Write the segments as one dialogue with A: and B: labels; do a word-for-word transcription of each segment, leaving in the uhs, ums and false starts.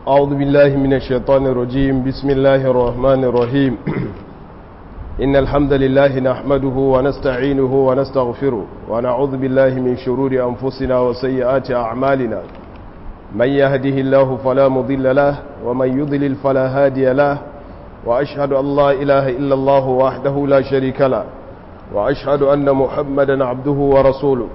A: أعوذ بالله من الشيطان الرجيم. بسم الله الرحمن الرحيم. إن الحمد لله نحمده ونستعينه ونستغفره ونعوذ بالله من شرور أنفسنا وسيئات أعمالنا. من يهده الله فلا مضل له ومن يضلل فلا هادي له، وأشهد أن لا إله إلا الله وحده لا شريك له، وأشهد أن محمدا عبده ورسوله.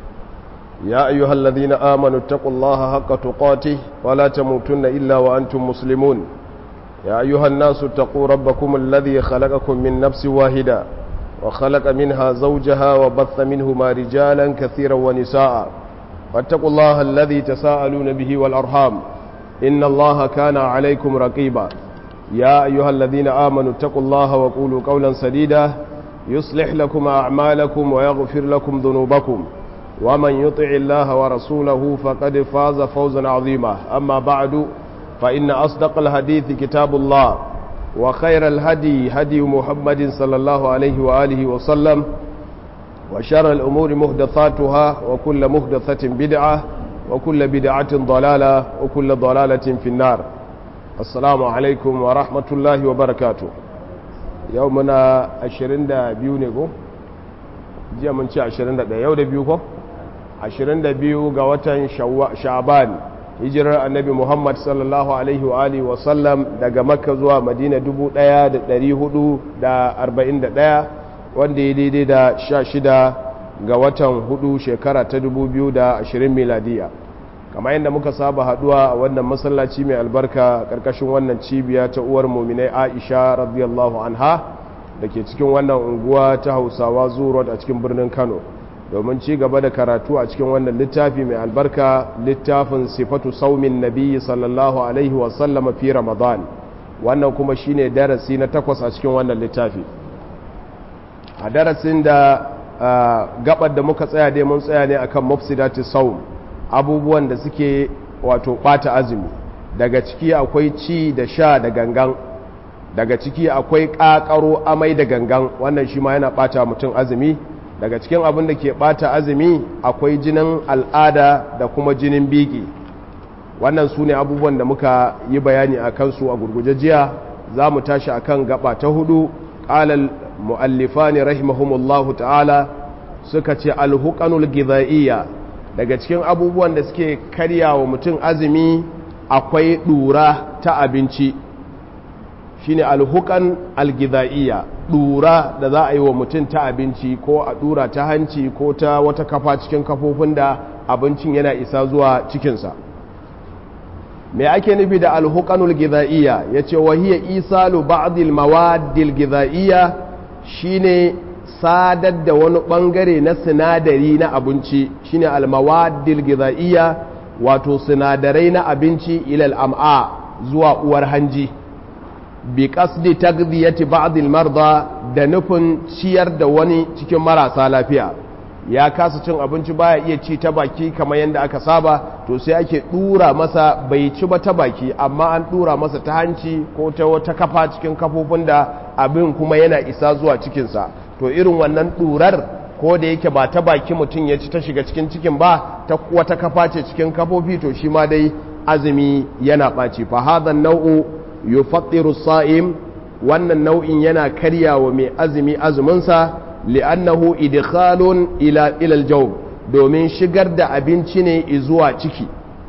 A: يا أيها الذين آمنوا اتقوا الله حق تقاته ولا تموتن إلا وأنتم مسلمون. يا أيها الناس اتقوا ربكم الذي خلقكم من نفس واحدة وخلق منها زوجها وبث منهما رجالا كثيرا ونساء، واتقوا الله الذي تساءلون به والأرحام إن الله كان عليكم رقيبا. يا أيها الذين آمنوا اتقوا الله وقولوا قولا سديدا يصلح لكم أعمالكم ويغفر لكم ذنوبكم، ومن يطع الله ورسوله فقد فاز فوزا عظيما. أما بعد، فإن أصدق الحديث كتاب الله، وخير الهدي هدي محمد صلى الله عليه وآله وسلم، وشر الأمور محدثاتها، وكل محدثة بدعة، وكل بدعة ضلالة، وكل ضلالة في النار. السلام عليكم ورحمة الله وبركاته. يومنا عشرين دا بيونيكو jiya mun ce ashirin da ɗaya, yau da biyu ko ashirin da biyu ga watan sha'ban, hijirar annabi Muhammad sallallahu alaihi wa alihi wa sallam daga Makka zuwa Madina dubu ɗaya da ɗari hudu da arba'in da ɗaya, wanda ya daidai da sha shida ga watan hudu shekara ta dubu biyu da ashirin miladiya. Kamar yadda muka saba haduwa a wannan masallaci mai albarka karkashin wannan cibiya ta uwar muminai Aisha radiyallahu anha da ke cikin wannan unguwa ta Hausawa Zoo a cikin birnin Kano, domin ci gaba da karatu a cikin wannan littafi mai albarka, littafin sifatu saumin nabiyyi sallallahu alaihi wasallama fi Ramadan. Wannan kuma shine darasi na takwas a cikin wannan littafi. A darasin da gabar da muka tsaya dai mun tsaya ne akan mufsidati saum, abubuwan da suke wato bata azumi. Daga ciki akwai ci da sha da gangan, daga ciki akwai ƙaƙaro amai da gangan, wannan shi ma yana ɓata mutum azumi. Daga cikin abin da ke ɓata azumi akwai jinin al'ada da kuma jinin biki. Wannan su ne abubuwan da muka yi bayani a kansu a gurguje jiya. Za mu tashi a kan gaba ta hudu. ƙalal mu'allifani rahimahumullahu ta'ala suka ce alhuƙanul gizaiya. Daga cikin abubuwan da suke karya wa mutum azumi akwai ɗura ta abinci, shine alhukan algidaiya, dura da za a yi wa mutum ta abinci, ko a dura ta hanci ko ta wata kafa cikin kafofin da abincin yana isa zuwa cikinsa. me ake nufi da alhukanul gidaiya? yace wahiya isalu ba'dil mawaddil gidaiya, shine sadar da wani bangare na sinadari na abinci, shine almawaddil gidaiya, wato sinadarai na abinci ila al'am'a zuwa uwar hanji, bi qasdi tagdiyati ba'd al-marda, da nufin ciyar da wani cikin marasa lafiya. Ya kasa cin abinci baya iya ci ta baki kamar yadda aka saba, to sai ake dura masa, bai ci ba ta baki amma an dura masa ta hanci ko ta wata kafa cikin kafofin da abin kuma yana isa zuwa cikinsa. To irin wannan durar, ko da yake ba ta baki mutum ya ci ta shiga cikin cikin ba, ta wata kafa ce cikin kafofi, to shi ma dai azumi yana ɓaci. fa hadha nau'u yufattiru sa'im, wannan nau'in yana karyawa mai azumi azuminsa, li'annahu idkhalun ila ila al-jawb, domin shigar da abinci ne zuwa ciki.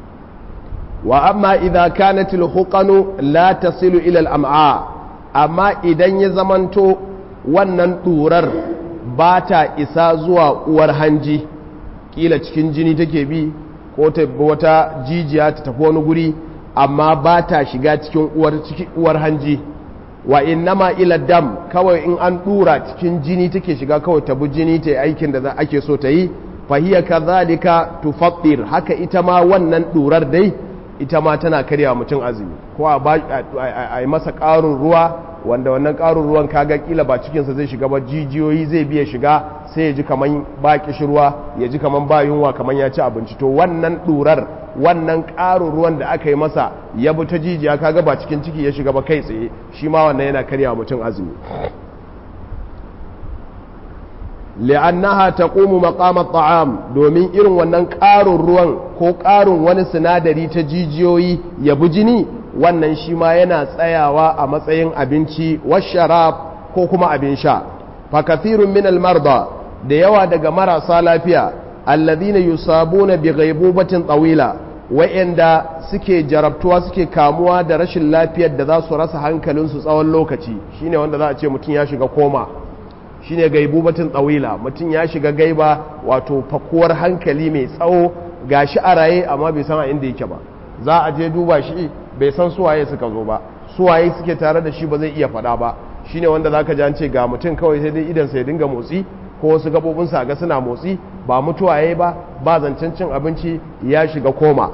A: wa amma idza kanat al-huqanu la tasilu ila al-am'a, amma idan ya zamanto wannan durar ba ta isa zuwa uwar hanji, kila cikin jini take bi ko ta wata jijiya ta tafi wani guri, amma ba ta shiga cikin uwar hanji. wa innama ila dam, kawai in an dura cikin jini take shiga, kawai ta bi jini ta yi aikin da ake so ta yi. fahiya kadhalika tufattir, haka ita ma wannan durar dai ita ma tana karya mutum azumi. ko a yi masa ƙarin ruwa, wanda wannan ƙarin ruwan kaga kila ba cikinsa zai shiga ba, jijiyoyi zai biya shiga, sai ya ji kaman ba kishirwa, ya ji kaman ba yunwa, kaman ya ci abinci. to wannan durar, wannan ƙarin ruwan da aka yi masa ya bi ta jijiya, kaga ba cikin ciki ya shiga ba kai tsaye, shi ma wannan yana karya mutum azumi. li'annaha taqumu maqama at'am domin irin wannan ƙarin ruwan ko ƙarin wani sinadari ta jijiyoyi ya bi jini wannan shi ma yana tsayawa a matsayin abinci washarab ko kuma abin sha fa kathirun min al-marda da yawa daga marasa lafiya alladhina yusabuna bi ghaibubatin tawila wa'anda suke jarabtuwa suke kamuwa da rashin lafiyar da za su rasa hankalinsu tsawon lokaci shine wanda za a ce mutum ya shiga koma shine gaibubatin tsawila mutum ya shiga gaiba wato fakuwar hankali mai tsawo gashi a raye amma bai san a inda yake ba za a je duba shi bai san suwaye suka zo ba suwaye suke tare da shi ba zai iya faɗa ba shine wanda zaka ji an ce ga mutum kawai sai dai idan sai dinga motsi ko wasu gabobin sa ga suna motsi ba mutuwa yayi ba ba zancen cin abinci ya shiga koma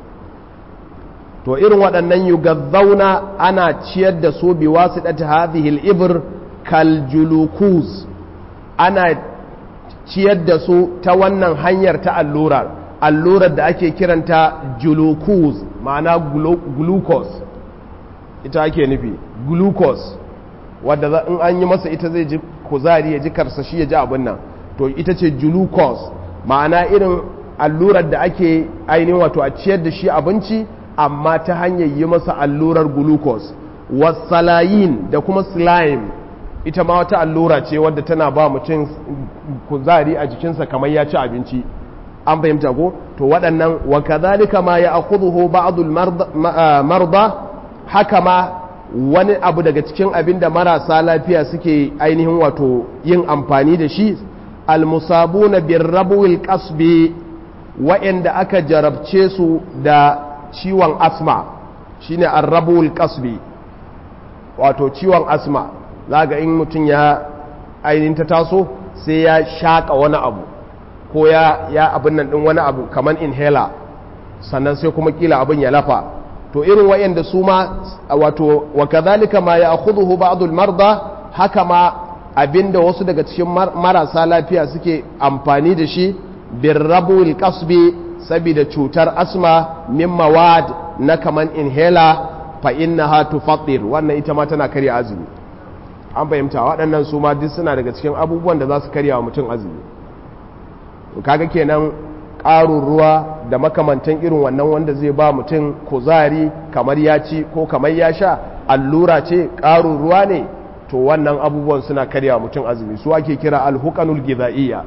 A: to irin waɗannan yugadzauna ana ciyar da su bi wasidati hadhihi al-ibr kaljulukuz ana ciyar da su ta wannan hanyar ta allura allurar da ake kiranta julukuz ma'ana glucose ita ake nufi glucose wadda in an yi masa ita zai ji kuzari ya ji karsashi ya ji abin nan to ita ce glucose ma'ana irin allurar da ake ainihin wato a ciyar da shi abinci amma ta hanyar yi masa allurar glucose wasalayin da kuma slime ita ma wata allura ce wadda tana ba mutum kuzari a jikinsa kamar ya ci abinci an fahimta ko to waɗannan wa kadhalika ma ya'khudhuhu ba'd al-marda haka ma wani abu daga cikin abin da marasa lafiya suke ainihin wato yin amfani da shi al-musabuna birrabwil qasbi wa'anda aka jarabce su da ciwon asma shine ar-rabwil qasbi wato ciwon asma zaga in mutum ya ainihin ta taso sai ya shaka wani abu ko ya ya abin nan din wani abu kaman inhaler sannan sai kuma kila abin ya lafa to irin wayanda su ma wato wa kadhalika ma ya'khudhuhu ba'd al-marda haka ma abinda wasu daga cikin marasa lafiya suke amfani da shi birrabul qasbi saboda cutar asma min mawad na kaman inhaler fa innaha tufattir wannan ita ma tana karya azumi an fahimta waɗannan su ma duk suna daga cikin abubuwan da za su karya wa mutum azumi kaga kenan ƙarin ruwa da makamantan irin wannan wanda zai ba mutum kuzari kamar ya ci ko kamar ya sha allura ce ƙarin ruwa ne to wannan abubuwan suna karya wa mutum azumi su ake kira alhuqanul gidaiya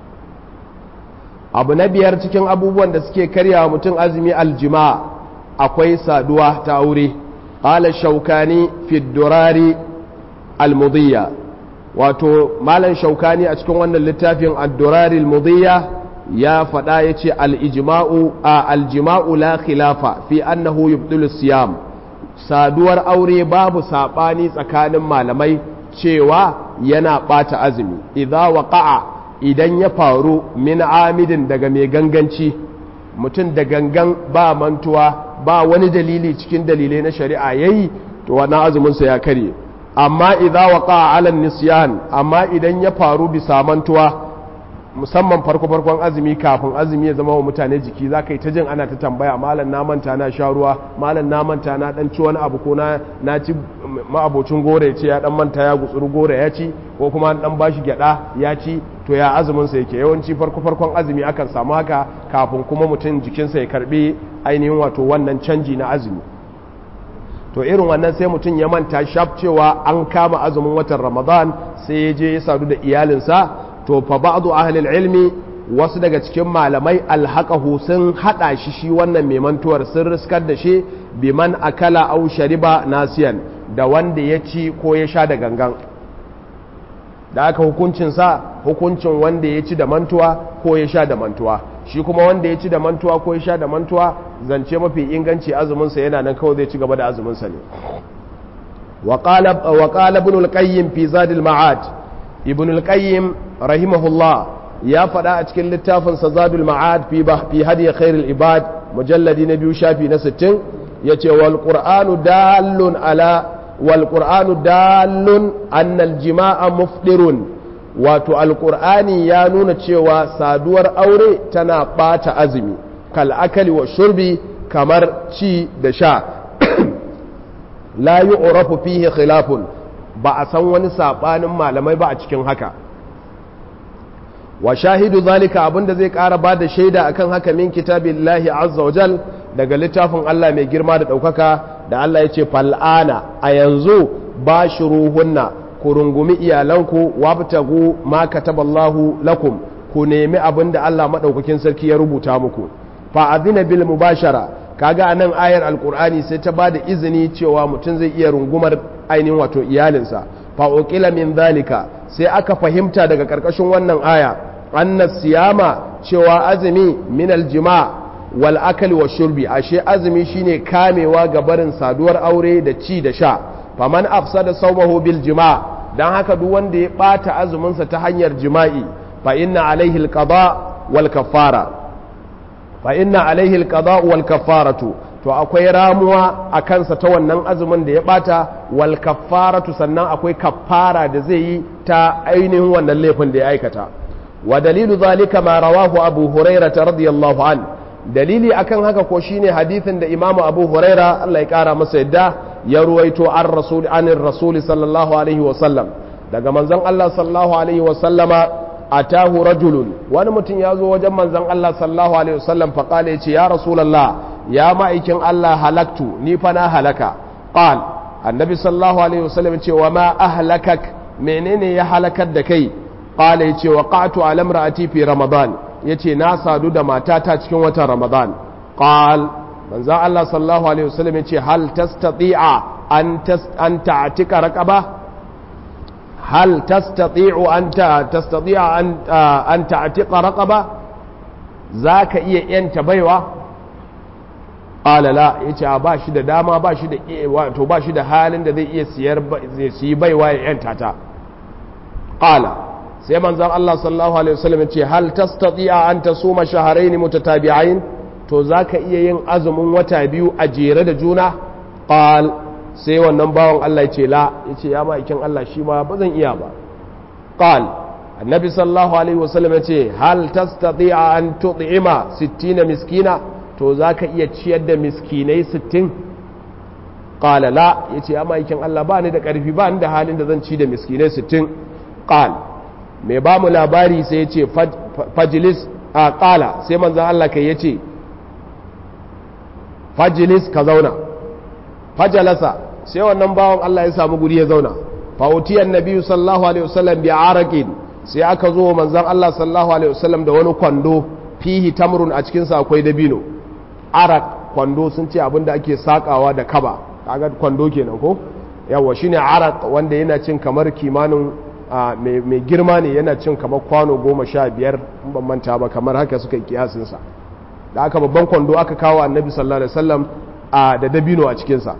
A: abu na biyar cikin abubuwan da suke karya wa mutum azumi aljima akwai saduwa ta aure qala shaukani fi durari al-mudiyya wato malan shaukani a cikin wannan littafin ad-durari al-mudiyya ya faɗa yace al-ijma'u al-jima'u la khilafa fi annahu yubdilu siyam saduwar aure babu sabani tsakanin malamai cewa yana bata azumi idza waqa'a idan ya faru min amidin daga mai ganganci mutum da gangan ba mantuwa ba wani dalili cikin dalilai na shari'a yayi to wannan azumin sa ya kare amma idza waqa ala nisyan amma idan ya faru bisa mantuwa musamman farko farkon azumi kafin azumi ya zama wa mutane jiki zaka yi ta jin ana ta tambaya malam na manta na sha ruwa malam na manta na dan ci wani abu ko na na ci ma'abocin gore ya ce ya dan manta ya gutsuru gore ya ci ko kuma dan bashi gyada ya ci to ya azumin sa yake yawanci farko farkon azumi akan samu haka kafin kuma mutum jikinsa ya karbi ainihin wato wannan canji na azumi to irin wannan sai mutum ya manta shaf cewa an kama azumin watan Ramadan sai ya je ya sadu da iyalinsa to fa ba'du ahli ilmi wasu daga cikin malamai alhaqahu sun hada shi shi wannan mai mantuwar sun riskar da shi biman akala aw shariba nasiyan da wanda ya ci ko ya sha da gangan da aka hukuncin sa hukuncin wanda ya ci da mantuwa ko ya sha da mantuwa shi kuma wanda ya ci da mantuwa ko ya sha da mantuwa zance mafi inganci azumin sa yana nan kawai zai ci gaba da azumin sa ne wa qala wa qala ibn al-qayyim fi zad al-ma'ad ibn al-qayyim rahimahullah ya faɗa a cikin littafin sa zadul ma'ad fi fi hadi khair al-ibad mujalladi na biyu shafi na sittin yace wal qur'anu dallun ala wal qur'anu dallun anna al-jima'a mufdirun wato al-qur'ani ya nuna cewa saduwar aure tana bata azumi kal akali wa shurbi kamar ci da sha la yu'rafu fihi khilafun ba a san wani sabanin malamai ba a cikin haka wa shahidu zalika abinda zai ƙara ba da shaida akan haka min kitabillahi azza wa jal daga littafin Allah mai girma da ɗaukaka da Allah ya ce fal'ana a yanzu bashiruhunna ku rungumi iyalanku wabtagu ma kataballahu lakum ku nemi abinda Allah madaukakin sarki ya rubuta muku fa azina bil mubashara kaga anan ayar alqur'ani sai ta bada izini cewa mutum zai iya rungumar ainihin wato iyalinsa fa uqila min zalika sai aka fahimta daga karkashin wannan aya anna siyama cewa azumi min aljima wal akli wa shurbi ashe azumi shine kamewa ga barin saduwar aure da ci da sha faman afsada sawmahu bil jima dan haka duk wanda ya bata azumin sa ta hanyar jima'i fa inna alaihi alqada wal kaffara fa inna alaihi alqada wal kaffaratu to akwai ramuwa a kansa ta wannan azumin da ya bata wal kaffaratu sannan akwai kaffara da zai yi ta ainihin wannan laifin da ya aikata wa dalilu zalika ma rawahu abu hurairah radiyallahu an dalili akan haka ko shine hadithin da imamu abu hurairah Allah ya kara masa yadda ya ruwaito an rasul anir rasul sallallahu alaihi wa sallam daga manzon Allah sallallahu alaihi wa sallama atahu rajulun wani mutum ya zo wajen manzon Allah sallallahu alaihi wa sallam fa kale yace ya rasulullah ya ma'aikin Allah halaktu ni fa na halaka qal annabi sallallahu alaihi wa sallam ce wa ma ahlakak menene ya halakar da kai qala yace waqa'tu ala imra'ati fi ramadan yace na sadu da matata cikin watan ramadan qal manzo Allah sallallahu alaihi wasallam yace hal tastati'a an tas an ta'tika raqaba hal tastati'u an tastati'a an an ta'tika raqaba zaka iya yanta baiwa qala la yace ba shi da dama ba shi da wato ba shi da halin da zai iya siyar zai siyi baiwa ya yanta ta qala sai manzon Allah sallallahu alaihi wasallam yace hal tastati'a an tasuma shahrayn mutatabi'ain to zaka iya yin azumin wata biyu a jere da juna qal sai wannan bawon Allah yace la yace ya ma'aikin Allah shi ma bazan iya ba qal annabi sallallahu alaihi wasallam yace hal tastati'a an tud'ima sittina miskina to zaka iya ciyar da miskinai sittin qala la yace ya ma'aikin Allah ba ni da karfi ba ni da halin da zan ci da miskinai sittin qal mai ba mu labari sai ya ce fajilis a ƙala sai manzan Allah kai ya ce fajilis ka zauna fajalasa sai wannan bawan Allah ya samu guri ya zauna fa'utiyan nabiyu sallallahu alaihi wasallam bi araqin sai aka zo manzan Allah sallallahu alaihi wasallam da wani kwando fihi tamrun a cikin sa akwai dabino araq kwando sun ce abinda ake sakawa da kaba kaga kwando kenan ko yawa shine araq wanda yana cin kamar kimanin mai girma ne yana cin kamar kwano goma sha biyar ban manta ba kamar haka suka yi kiyasinsa da aka babban kwando aka kawo annabi sallallahu alaihi wasallam da dabino a cikinsa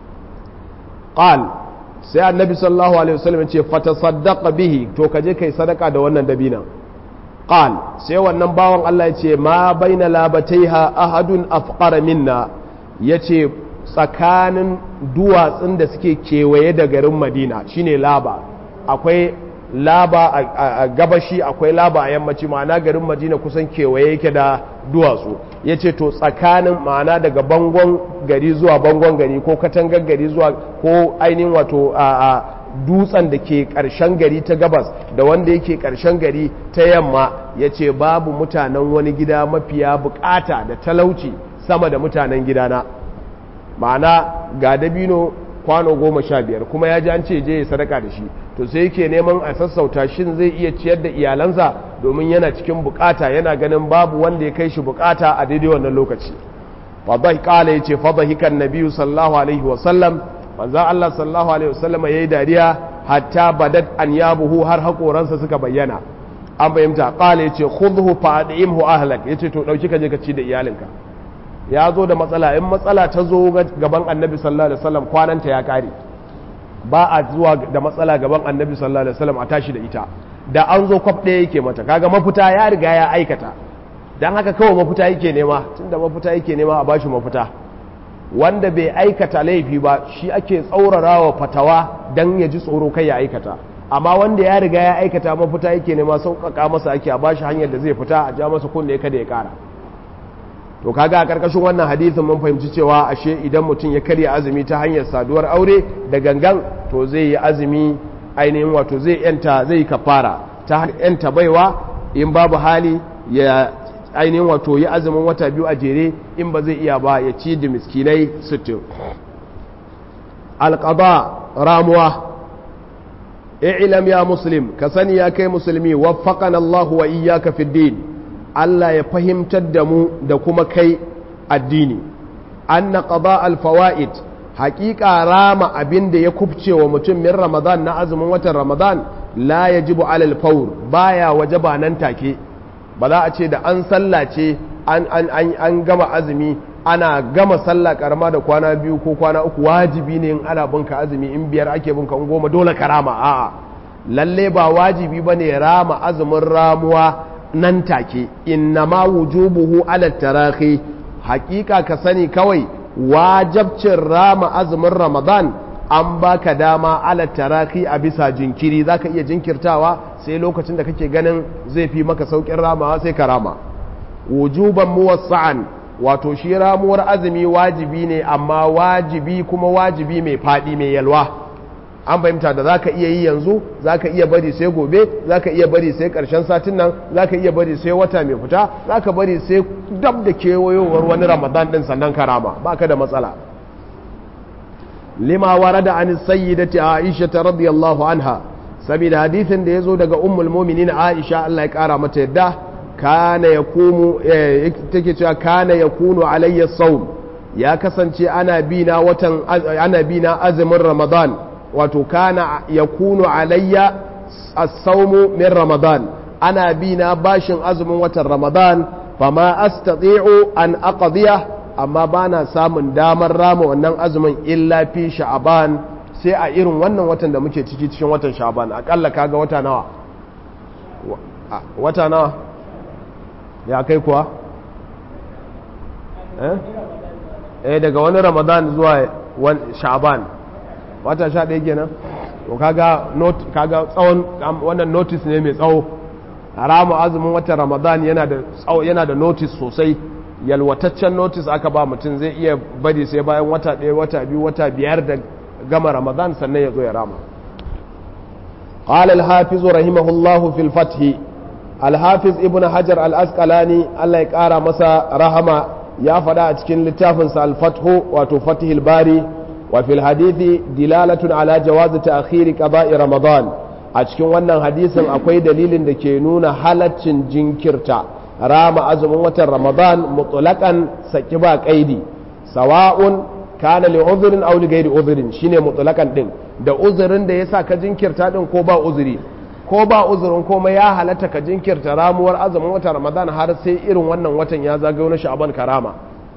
A: qal sai annabi sallallahu alaihi wasallam ce fatasaddaqa bihi to kaje kai sadaka da wannan dabinan qal sai wannan bawan Allah ya ce ma baina labataiha ahadun afqara minna yace tsakanin duwatsun da suke kewaye da garin Madina shine laba akwai laba a gabashi akwai laba a yammaci ma'ana garin Madina kusan kewaye yake da duwatsu ya ce to tsakanin ma'ana daga bangon gari zuwa bangon gari ko katangar gari zuwa ko ainihin wato a dutsen da ke ƙarshen gari ta gabas da wanda yake ƙarshen gari ta yamma ya ce babu mutanen wani gida mafiya bukata da talauci sama da mutanen gidana ma'ana ga dabino kwano goma sha biyar kuma ya ji an ce je ya sadaka da shi to sai yake neman a sassauta shin zai iya ciyar da iyalansa domin yana cikin bukata yana ganin babu wanda ya kai shi bukata a daidai wannan lokaci fadai kala yace fadahikan nabiyyu sallallahu alaihi wa sallam manzo Allah sallallahu alaihi wa sallam yayi dariya hatta badat an yabuhu har hakoransa suka bayyana an bayyanta kala yace khudhu fa'imhu ahlak yace to dauki ka je ka ci da iyalinka ya zo da matsala in matsala ta zo gaban annabi sallallahu alaihi wasallam kwananta ya kare ba a zuwa da matsala gaban annabi sallallahu alaihi wasallam a tashi da ita da an zo kwaf ɗaya yake mata kaga mafita ya riga ya aikata dan haka kawai mafita yake nema tunda mafita yake nema a bashi mafita wanda bai aikata laifi ba shi ake tsaurarawa fatawa dan ya ji tsoro kai ya aikata amma wanda ya riga ya aikata mafita yake nema sauƙaƙa masa ake a bashi hanyar da zai fita a ja masa kunne kada ya ƙara to kaga a karkashin wannan hadisin mun fahimci cewa ashe idan mutum ya karya azumi ta hanyar saduwar aure da gangan to zai yi azumi ainihin wato zai yanta zai kafara ta yanta baiwa in babu hali ya ainihin wato yi azumin wata biyu a jere, in ba zai iya ba ya ci da miskinai sittin. alqada ramuwa. i'lam ya muslim, ka sani ya kai musulmi, waffaqana Allah wa iyyaka fid din, Allah ya fahimtar da mu da kuma kai addini. anna qada al fawaid, haqiqa rama abinda ya kubce wa mutum min ramadan na azumin watan ramadan la yajibu ala al fawr, baya wajaba nan take. ba za a ce da an sallace an an an, an gama azumi, ana gama sallah karama da kwana biyu ko kwana uku wajibi ne in ana binka azumi, in biyar ake binka in goma dole ka rama. a'a lalle ba wajibi bane rama azumin ramuwa nan take. innama wujubuhu ala tarahi, hakika ka sani kawai wajabcin rama azumin ramadan an baka dama ala tarahi, a bisa jinkiri. zaka iya jinkirtawa sai lokacin da kake ganin zai fi maka saukin ramawa sai ka rama. wujuban muwassa'an, wato shi ramuwar azumi wajibi ne, amma wajibi kuma wajibi mai fadi mai yalwa. an fahimta da zaka iya yi yanzu, zaka iya bari sai gobe, zaka iya bari sai karshen satin nan, zaka iya bari sai wata mai fita, zaka bari sai dab da kewayowar wani ramadan din sannan karama, baka da matsala. lima warada an sayyidati aisha radiyallahu anha, saboda hadisin da yazo daga ummul mu'minin aisha Allah ya kara mata yadda, kana yakumu take cewa kana yakunu alayya sawm, ya kasance ana bina watan ana bina azumin ramadan, wato kana yakunu alayya as-sawmu min ramadan, ana bina bashin azumin watan ramadan, fama astati'u an aqdiya, amma bana samun damar rama wannan azumin illa fi sha'ban, sai a irin wannan watan da muke ciki, cikin watan sha'ban. akalla kaga wata nawa wata nawa ya kai kuwa eh eh daga wani ramadan zuwa sha'ban wata sha ɗaya kenan. to kaga not kaga tsawon wannan notice ne mai tsawo. haramu azumin watan ramadan yana da tsawo, yana da notice sosai, yalwataccen notice aka ba mutum. zai iya bari sai bayan wata ɗaya, wata biyu, wata biyar da gama ramadan sannan ya zo ya rama. qala al-hafiz rahimahullahu fil fath, al-hafiz ibn hajar al-asqalani Allah ya kara masa rahama ya faɗa a cikin littafinsa al-fath, wato fathul bari, wa fil hadithi dilalatun ala jawazi ta'khiri qada'i ramadan, a cikin wannan hadisin akwai dalilin da ke nuna halaccin jinkirta rama azumin watan ramadan mutlaqan, saki ba kaidi, sawa'un kana li udhrin aw li ghairi udhrin, shine mutlaqan din, da uzurin da yasa ka jinkirta din ko ba uzuri, ko ba uzurin komai ya halatta ka jinkirta ramuwar azumin watan ramadan har sai irin wannan watan ya zagayo na sha'ban karama.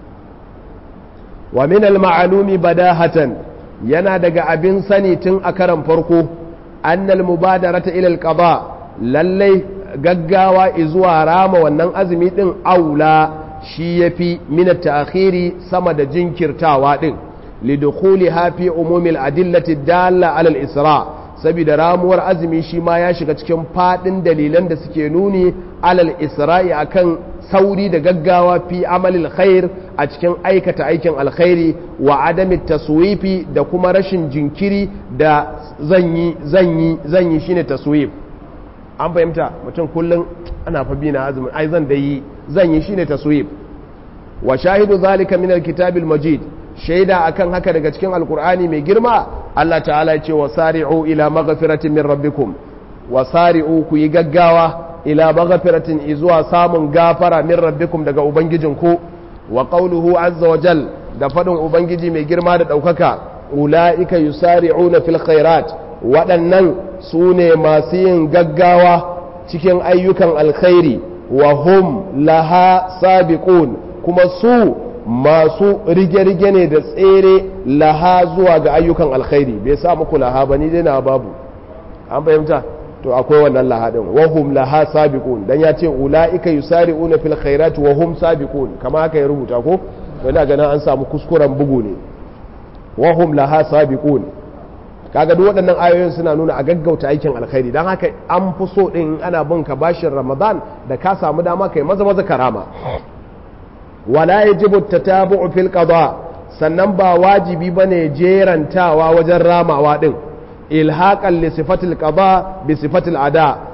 A: wa min al-ma'lumi badahatan, yana daga abin sani tun a karan farko, annal mubadarata ila al-qada, lallai gaggawa zuwa rama wannan azumi din aula, shi yafi min at-ta'khiri sama da jinkirtawa din, lidukhuliha fi umumil adillati dalla ala al-isra, saboda ramuwar azumi shi ma ya shiga cikin fadin dalilan da suke nuni alal isra'i akan sauri da gaggawa fi amalil khair, a cikin aikata aikin alkhairi, wa adami taswifi, da kuma rashin jinkiri da zanyi zanyi zanyi shine taswif. an fahimta mutum kullum ana fa bina azumin ai zan da yi zanyi shine taswif. wa shahidu zalika min alkitabil majid, shaida akan haka daga cikin alkur'ani mai girma, Allah ta'ala ya ce wasari'u ila maghfiratin min rabbikum, wasari'u ku yi gaggawa ila maghfiratin izuwa samun gafara min rabbikum daga ubangijinku, wa qawluhu azza wa jal, da fadin ubangiji mai girma da daukaka, ulaika yusari'una fil khairat, waɗannan su ne masu yin gaggawa cikin ayyukan alkhairi, wa hum laha sabiqun, kuma su masu rige-rige ne da tsere laha zuwa ga ayyukan alkhairi. bai sa muku laha ba, ni dai na babu, an fahimta to akwai wannan laha din, wa hum laha sabiqun, dan ya ce ulaika yusari'una fil khairati wa hum sabiqun, kama haka ya rubuta ko, to ina ganin an samu kuskuren bugu ne, wa hum laha sabiqun. kaga duk waɗannan ayoyin suna nuna a gaggauta aikin alkhairi, dan haka an fi so din ana bin ka bashin ramadan da ka samu dama kai maza maza karama. wala yajibu tatabu'u fil qada, sannan ba wajibi bane jerantawa wajen ramawa din, ilhaqan li sifatil qada bi sifatil ada,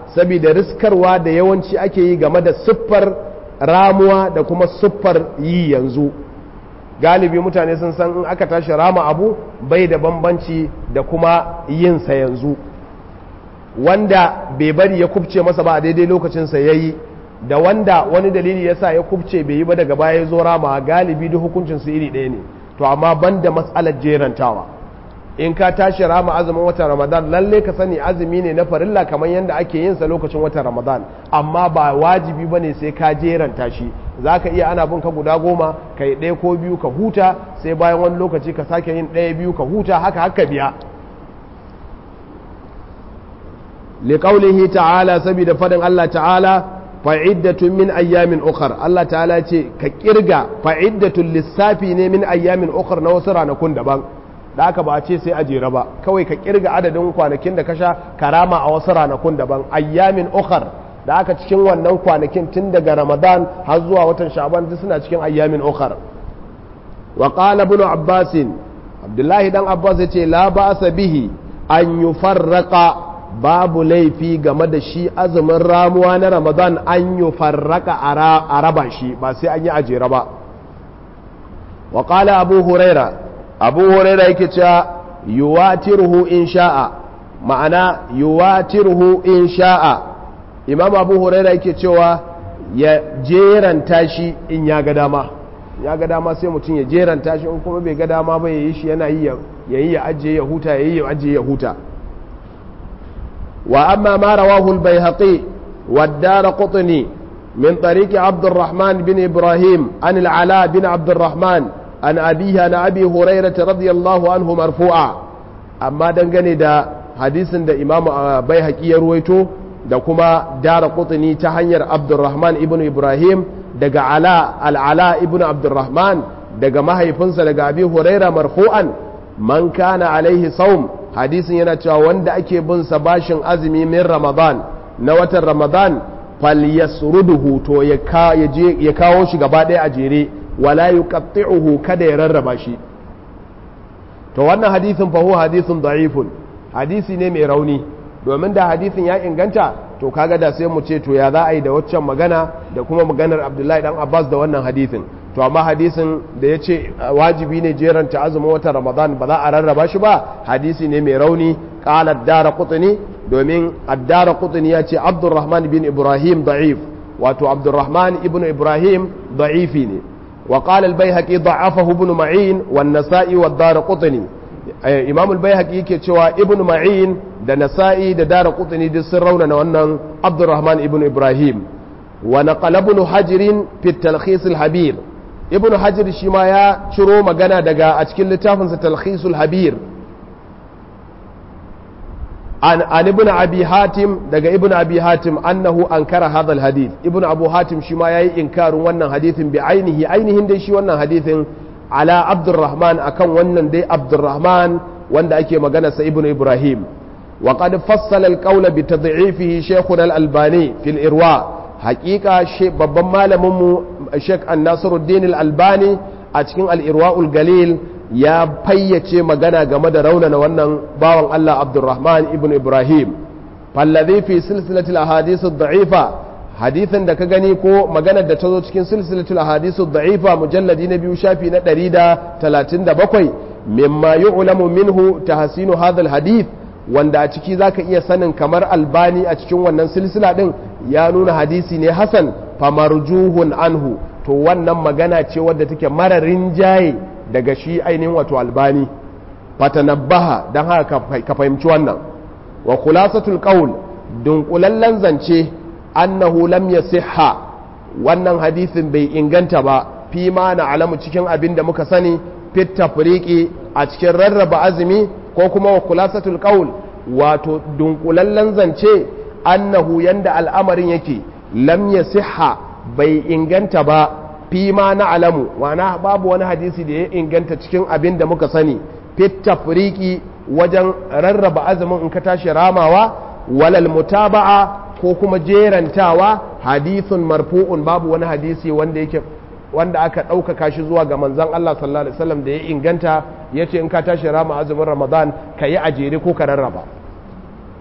A: saboda riskarwa da yawanci ake yi game da siffar ramuwa da kuma siffar yi yanzu. Galibi mutane sun san in aka tashi rama abu bai da bambanci da kuma yinsa yanzu, wanda bai bari ya kubce masa ba a daidai lokacinsa ya yi, da wanda wani dalili ya sa ya kubce bai yi ba daga baya ya zo rama, galibi duk hukuncinsu iri ɗaya ne. To amma ban da matsalar jerantawa, in ka tashi rama azumin watan ramadan lalle ka sani azumi ne na farilla kamar yadda ake yin sa lokacin watan ramadan, amma ba wajibi ba ne sai ka jeranta shi. za ka iya ana bin ka guda goma ka yi ɗaya ko biyu ka huta, sai bayan wani lokaci ka sake yin ɗaya biyu ka huta, haka haka biya. liƙaulihi ta'ala, saboda faɗin Allah ta'ala fa'iddatun min ayyamin ukhar, Allah ta'ala ce ka ƙirga fa'iddatun lissafi ne min ayyamin ukhar na wasu ranakun daban, da aka ba a ce sai a jera ba, kawai ka ƙirga adadin kwanakin da ka sha karama a wasu ranakun daban, ayyamin ukhar, da aka cikin wannan kwanakin tun daga ramadan har zuwa watan sha'ban duk suna cikin ayyamin ukhar. wa qala ibn abbas, abdullahi dan abbas yace la ba'sa bihi an yufarraqa, babu laifi game da shi azumin ramuwa na ramadan an yufarraqa a raba shi ba sai an yi ajera ba. wa qala abu huraira, abu huraira yake cewa yuwatiruhu in sha'a, ma'ana yuwatiruhu in sha'a, imam abu huraira yake cewa ya jeranta shi in ya ga dama, ya ga dama sai mutum ya jeranta shi, in kuma bai ga dama ba ya yi shi yana yi ya yi ya ajiye ya huta, ya yi ya ajiye ya huta. wa amma ma rawahu al-bayhaqi wa ad-daraqutni min tariqi abdurrahman bin ibrahim an al-ala bin abdurrahman an abihi an abi hurairah radiyallahu anhu marfu'a, amma dangane da hadisin da imam bayhaqi ya ruwaito da kuma daraqutni ta hanyar abdurrahman ibn ibrahim daga ala al-ala ibn abdurrahman daga mahaifinsa daga abi hurairah marfu'an, man kana alaihi sawm, hadisin yana cewa wanda ake bin sa bashin azumi min ramadan na watan ramadan falyasruduhu, to ya kawo shi gaba ɗaya a jere, wala yuqatti'uhu, kada ya rarraba shi. to wannan hadisin fa huwa hadisun da'ifun, hadisi ne mai rauni, domin da hadisin ya inganta to kaga da sai mu ce to ya za a yi da waccan magana da kuma maganar abdullahi dan abbas da wannan hadisin. to amma hadisin da ya ce wajibi ne jeranta azumin watan ramadan ba za a rarraba shi ba, hadisi ne mai rauni. qala ad-daraqutni, domin ad-daraqutni ya ce abdurrahman bin ibrahim da'if, wato abdurrahman ibn ibrahim da'ifi ne. wa qala al-bayhaqi da'afahu ibn ma'in wan nasa'i wad daraqutni, imam al-bayhaqi yake cewa ibn ma'in da nasa'i da daraqutni duk sun raunana wannan abdurrahman ibn ibrahim. wa naqala ibn hajr fi at-talkhis al-habir, ibn hajr shi ma ya ciro magana daga a cikin littafinsa talkhis al-habir an an ibn abi hatim, daga ibn abi hatim annahu ankara hadha al-hadith, ibn abu hatim shi ma yayi inkarin wannan hadithin bi ainihi, ainihin dai shi wannan hadithin ala abdurrahman, akan wannan dai abdurrahman wanda ake magana sa ibn ibrahim. wa qad fassala al-qawla bi tad'ifihi shaykhuna al-albani fil irwa, haqiqa babban malamin mu Sheikh An-Nasiruddin Al-Albani a cikin Al-Irwa'ul Galil ya fayyace magana game da raunana wannan bawan Allah Abdurrahman ibn Ibrahim. falladhi fi silsilatil ahadith ad-da'ifa, hadithin da ka gani ko maganar da ta zo cikin silsilatul ahadith ad-da'ifa mujalladi na biyu shafi na ɗari da talatin da bakwai, mimma yu'lamu minhu tahsinu hadha al-hadith, wanda a ciki zaka iya sanin kamar Albani a cikin wannan silsila din ya nuna hadisi ne hasan, famarjuhun anhu, to wannan magana ce wadda take mara rinjaye daga shi ainihin wato Albani. fatanabbaha, dan haka ka fahimci wannan. wa khulasatul qawl, dunkulallen zance, annahu lam yasihha, wannan hadisin bai inganta ba, fi ma na alamu cikin abin da muka sani, fit tafriqi, a cikin rarraba azumi, ko kuma wa khulasatul qawl, wato dunkulallen zance, annahu yanda al'amarin yake lam yasihha, bai inganta ba, fi ma na alamu, wana babu wani hadisi da ya inganta cikin abin da muka sani, fit tafriqi, wajen rarraba azumin in ka tashi ramawa, walal mutaba'a, ko kuma jerantawa, hadithun marfu'un, babu wani hadisi wanda yake wanda aka ɗaukaka shi zuwa ga manzon Allah sallallahu alaihi wasallam da ya inganta yace in ka tashi rama azumin Ramadan ka yi ajere ko ka rarraba.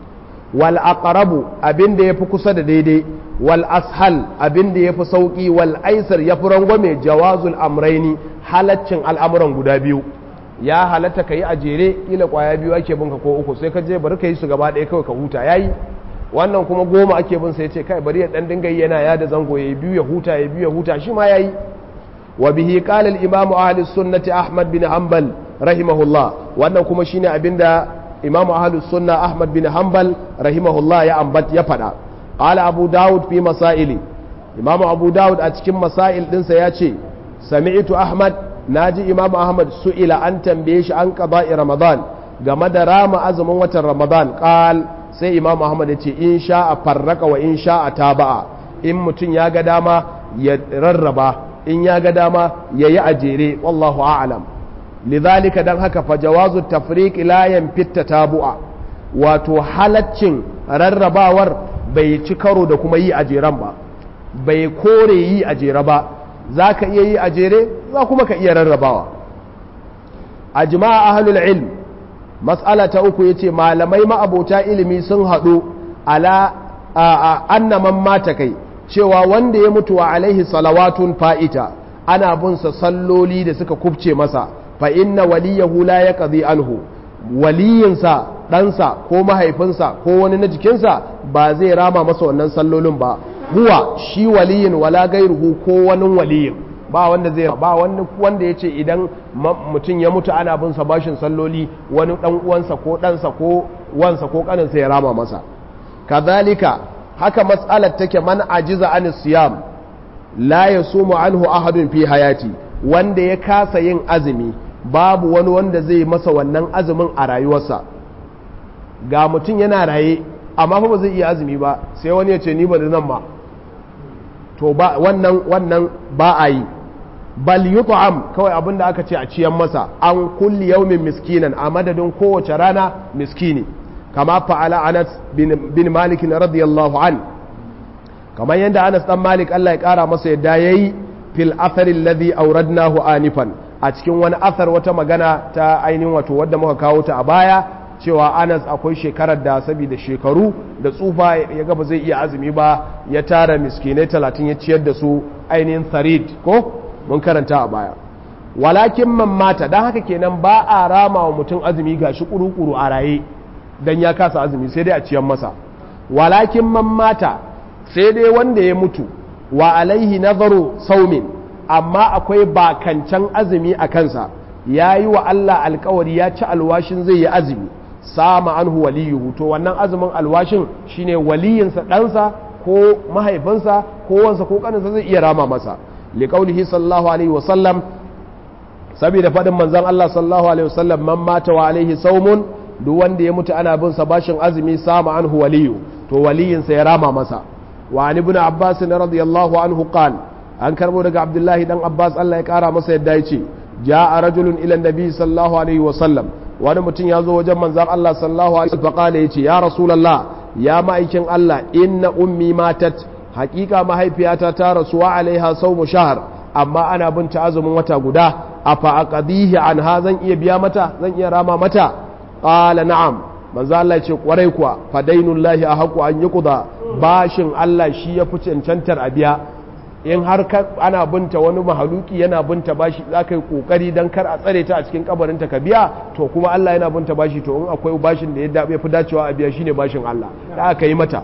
A: wal aqrabu abinda yafi kusa da daidai wal ashal abinda yafi sauki wal aisar yafi rangwame jawazul amraini halaccin al'amuran guda biyu ya halatta kai a jere kila kwaya biyu ake binka ko uku sai ka je bari ka yi su gaba ɗaya kawai ka huta yayi wannan kuma goma ake bin sai ya ce kai bari ya dan dinga yana ya da zango yayi biyu ya huta ya biyu ya huta shi ma yayi wa bihi qala al imam ahli sunnati ahmad bin hanbal rahimahullah wannan kuma shine abinda imam ahli sunna ahmad bin hanbal rahimahullah ya ambat ya fada qala abu daud fi masaili imam abu daud a cikin masail dinsa ya ce sami'tu ahmad naji imam ahmad su'ila an tambaye shi an qada'i ramadan game da rama azumin watan ramadan qal sai imam ahmad ya ce in sha'a farraka wa in sha'a taba'a in mutum ya ga dama ya rarraba in ya ga dama yayi a jere wallahu a'lam lidhalika dan haka fa jawazu tafriq la yanfitta tabu'a wato halaccin rarrabawar bai ci karo da kuma yi a jeren ba bai kore yi a jere ba zaka iya yi a jere za kuma ka iya rarrabawa ajma'a ahlul ilm mas'ala ta uku yace malamai ma'abota ilimi sun hadu ala anna man mata kai cewa wanda ya mutu wa alaihi salawatun fa'ita ana bin sa salloli da suka kubce masa fa inna waliyahu la yaqdi anhu waliyinsa ɗansa ko mahaifinsa ko wani na jikinsa ba zai rama masa wannan sallolin ba huwa shi waliyin wala gairuhu ko wani waliyin ba wanda zai ba wani wanda yace idan mutum ya mutu ana bin sa bashin salloli wani dan uwansa ko ɗansa ko wansa ko kaninsa ya rama masa kazalika haka mas'alar take man ajiza anis siyam la yasumu anhu ahadun fi hayati wanda ya kasa yin azumi babu wani wanda zai masa wannan azumin a rayuwarsa ga mutum yana raye amma fa ba zai iya azumi ba sai wani ya ce ni ba da nan ma to ba wannan wannan ba a yi bal yut'am kawai abinda aka ce a ciyan masa an kulli yawmin miskinan a madadin kowace rana miskini kama fa'ala Anas bin, bin Malik radiyallahu an kamar yadda Anas dan Malik Allah ya kara masa yadda yayi fil athari alladhi awradnahu anifan a cikin wani athar wata magana ta ainihin wato wadda muka kawo ta a baya cewa Anas akwai shekarar da saboda shekaru da tsufa ya ga ba zai iya azumi ba ya tara miskinai talatin ya ciyar da su ainihin sarid ko mun karanta a baya walakin man mata dan haka kenan ba a rama wa mutum azumi gashi kuru-kuru a raye dan ya kasa azumi sai dai a ciyan masa walakin man mata sai dai wanda ya mutu wa alaihi nazaru saumin amma akwai bakancan azumi a kansa ya yi wa Allah alkawari ya ci alwashin zai yi azumi sama anhu waliyuhu to wannan azumin alwashin shine waliyinsa ɗansa ko mahaifinsa ko wansa ko kaninsa zai iya rama masa liqaulihi sallallahu alaihi wasallam saboda fadin manzon Allah sallallahu alaihi wasallam man mata wa alaihi saumun duk wanda ya mutu ana bin sa bashin azumi sama anhu waliyu to waliyinsa ya rama masa wa an ibn abbas radiyallahu anhu qala an karbo daga abdullahi dan abbas Allah ya kara masa yadda yace jaa rajulun ila nabi sallallahu alaihi wasallam wani mutum ya zo wajen manzon Allah sallallahu alaihi wasallam faqala yace ya rasulullah ya ma'aikin Allah inna ummi matat haqiqa mahaifiyata ta rasu wa alaiha sawmu shahr amma ana binta azumin wata guda afa aqdihi anha zan iya biya mata zan iya rama mata qala na'am manzo Allah ya ce kwarai kuwa fadainullahi ahqu an yuqda bashin Allah shi ya fi cancantar a biya in har ana binta wani mahaluki yana binta bashi za ka yi kokari don kar a tsare ta a cikin kabarinta ka biya to kuma Allah yana binta bashi to in akwai bashin da ya fi dacewa a biya shine bashin Allah da aka yi mata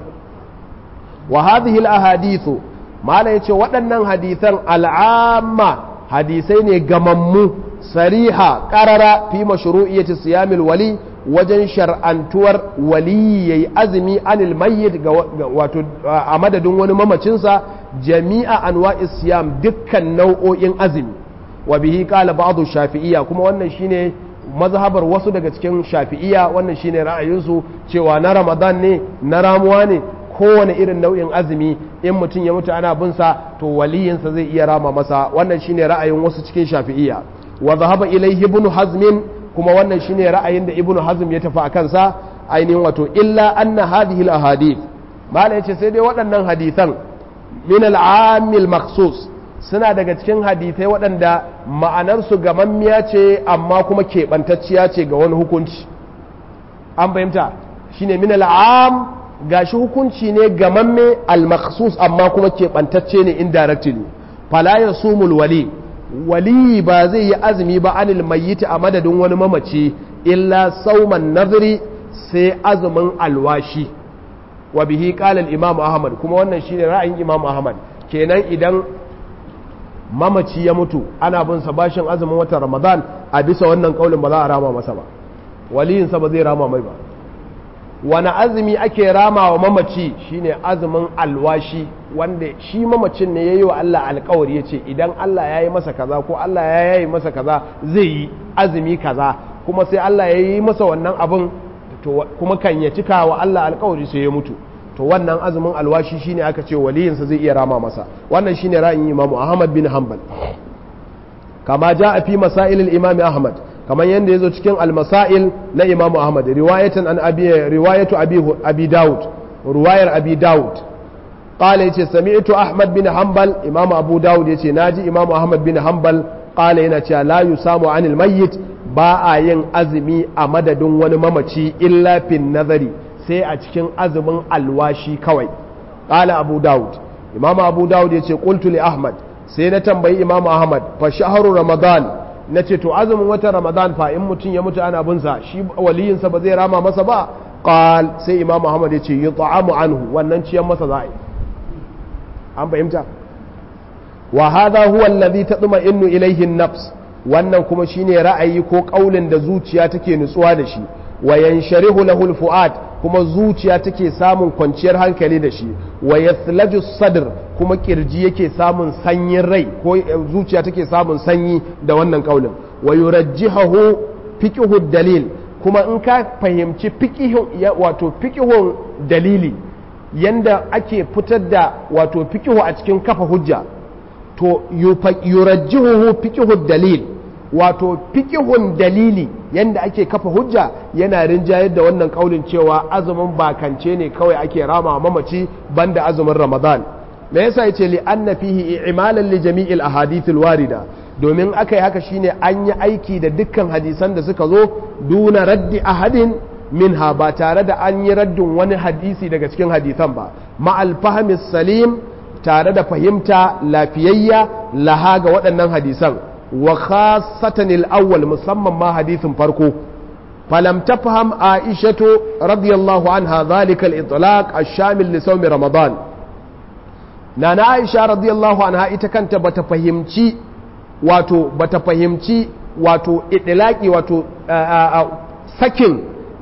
A: wa hadhihi al ahadithu mala yace waɗannan hadisan al'amma hadisai ne gamammu sariha qarara fi mashru'iyyati siyamil wali wajen shar'antuwar wali yayi azumi anil mayyit ga wato a madadin wani mamacinsa jami'a anwa'is siyam dukkan nau'o'in azumi wa bihi qala ba'd shafi'iyya kuma wannan shine mazhabar wasu daga cikin shafi'iyya wannan shine ra'ayinsu cewa na ramadan ne na ramuwa ne kowane irin nau'in azumi in mutum ya mutu ana bin sa to waliyinsa zai iya rama masa wannan shine ra'ayin wasu cikin shafi'iyya wa dhahaba ilayhi ibn hazm kuma wannan shine ra'ayin da ibn hazm ya tafi akan sa ainihin wato illa anna hadhihi al ahadith mala yace sai dai waɗannan hadisan min al'amil maksus suna daga cikin hadithai waɗanda ma'anarsu gamammiya ce amma kuma keɓantacciya ce ga wani hukunci an fahimta shine min al'am gashi hukunci ne gamamme al-makhsus amma kuma keɓantacce ne indirectly fala yasumul wali wali ba zai yi azumi ba anil mayyit a madadin wani mamaci illa sauman nadri sai azumin alwashi wa bihi qala al-imam ahmad kuma wannan shine ra'ayin imam ahmad kenan idan mamaci ya mutu ana bin sa bashin azumin watan ramadan a bisa wannan kaulin ba za a rama masa ba waliyin sa ba zai rama mai ba wani azumi ake rama wa mamaci shine azumin alwashi wanda shi mamacin ne yayi wa Allah alƙawari yace idan Allah yayi masa kaza ko Allah ya yayi masa kaza zai yi azumi kaza kuma sai Allah yayi masa wannan abin to kuma kan ya cika wa Allah alƙawari sai ya mutu to wannan azumin alwashi shine aka ce waliyinsa zai iya rama masa wannan shine ra'ayin Imam Ahmad bin Hanbal kama jaa fi masail al-Imam Ahmad kamar yanda yazo cikin al-masail na Imam Ahmad riwayatan an abi riwayatu abi abi Daud riwayar abi Daud qala yace sami'tu Ahmad bin Hanbal Imam Abu Daud yace naji Imam Ahmad bin Hanbal qala yana cewa la yusamu anil mayyit ba a yin azumi a madadin wani mamaci illa fin nazari sai a cikin azumin alwashi kawai ƙala abu dawud imamu abu dawud ya ce ƙultu li ahmad sai na tambayi imamu ahmad fa shaharu ramadan na ce to azumin watan ramadan fa in mutum ya mutu ana binsa shi waliyinsa ba zai rama masa ba ƙal sai imamu ahmad ya ce yi ta'amu anhu wannan ciyan masa za a yi an fahimta wa hadha huwa alladhi tatma'innu ilayhi an-nafs wannan kuma shine ra'ayi ko kaulin da zuciya take nutsuwa da shi wa yansharihu lahu al-fu'ad kuma zuciya take samun kwanciyar hankali da shi wa yathlaju sadr kuma kirji yake samun sanyin rai ko zuciya take samun sanyi da wannan kaulin wa yurajjihu fiqhu dalil kuma in ka fahimci fiqhu wato fiqhun dalili yanda ake fitar da wato fiqhu a cikin kafa hujja to yurajjihu fiqhu dalil wato fiqhun dalili yanda ake kafa hujja yana rinjayar da wannan kaulin cewa azumin bakance ne kawai ake rama mamaci banda azumin ramadan me yasa yace li anna fihi i'malan li jami'il ahadith alwarida domin akai haka shine an yi aiki da dukkan hadisan da suka zo duna raddi ahadin minha ba tare da an yi raddin wani hadisi daga cikin hadisan ba ma al salim tare da fahimta lafiyayya laha ga waɗannan hadisan wa khasatan al-awwal musamman ma hadithin farko falam tafham aishatu radiyallahu anha dhalika al-itlaq ash-shamil li sawm ramadan nana aisha radiyallahu anha ita kanta bata fahimci wato bata fahimci wato itlaqi wato sakin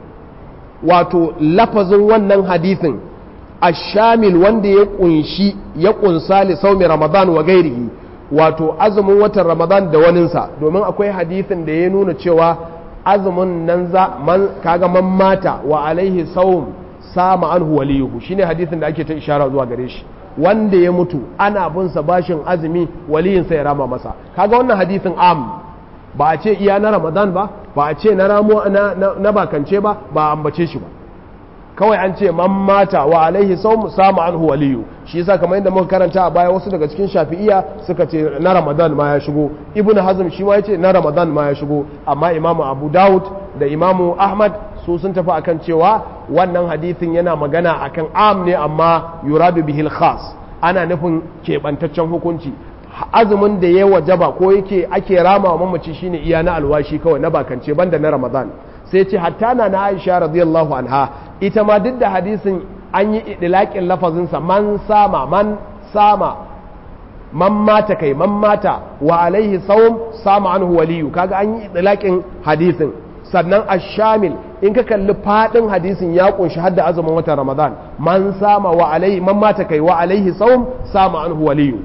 A: wato lafazin wannan hadithin ash-shamil wanda ya kunshi ya kunsa li sawm ramadan wa ghairihi wato azumin watan ramadan da waninsa domin akwai hadithin da ya nuna cewa azumin nan za man kaga man mata wa alaihi sawm sama anhu waliyuhu shine hadithin da ake ta ishara zuwa gare shi wanda ya mutu ana bin sa bashin azumi waliyin sa ya rama masa kaga wannan hadithin am ba a ce iya na ramadan ba ba a ce na ramo na, na, na bakance ba ba ambace shi ba kawai an ce man mata wa alaihi sawm sama anhu waliyu shi yasa kamar yadda muka karanta a baya wasu daga cikin shafi'iyya suka ce na ramadan ma ya shigo ibnu hazm shi ma yace na ramadan ma ya shigo amma imamu abu daud da imamu ahmad su sun tafi akan cewa wannan hadithin yana magana akan am ne amma yuradu bihil khas ana nufin keɓantaccen hukunci azumin da ya wajaba ko yake ake rama wa mamaci shine iya na alwashi kawai na bakance banda na ramadan sai ce hatta na na aisha radiyallahu anha ita ma duk da hadisin an yi idlaƙin lafazinsa man sama man sama man mata kai man mata wa alaihi sawm sama anhu waliyu kaga an yi idlaƙin hadisin sannan ash-shamil in ka kalli fadin hadisin ya kunshi hadda azumin watan ramadan man sama wa alaihi man mata kai wa alaihi sawm sama anhu waliyu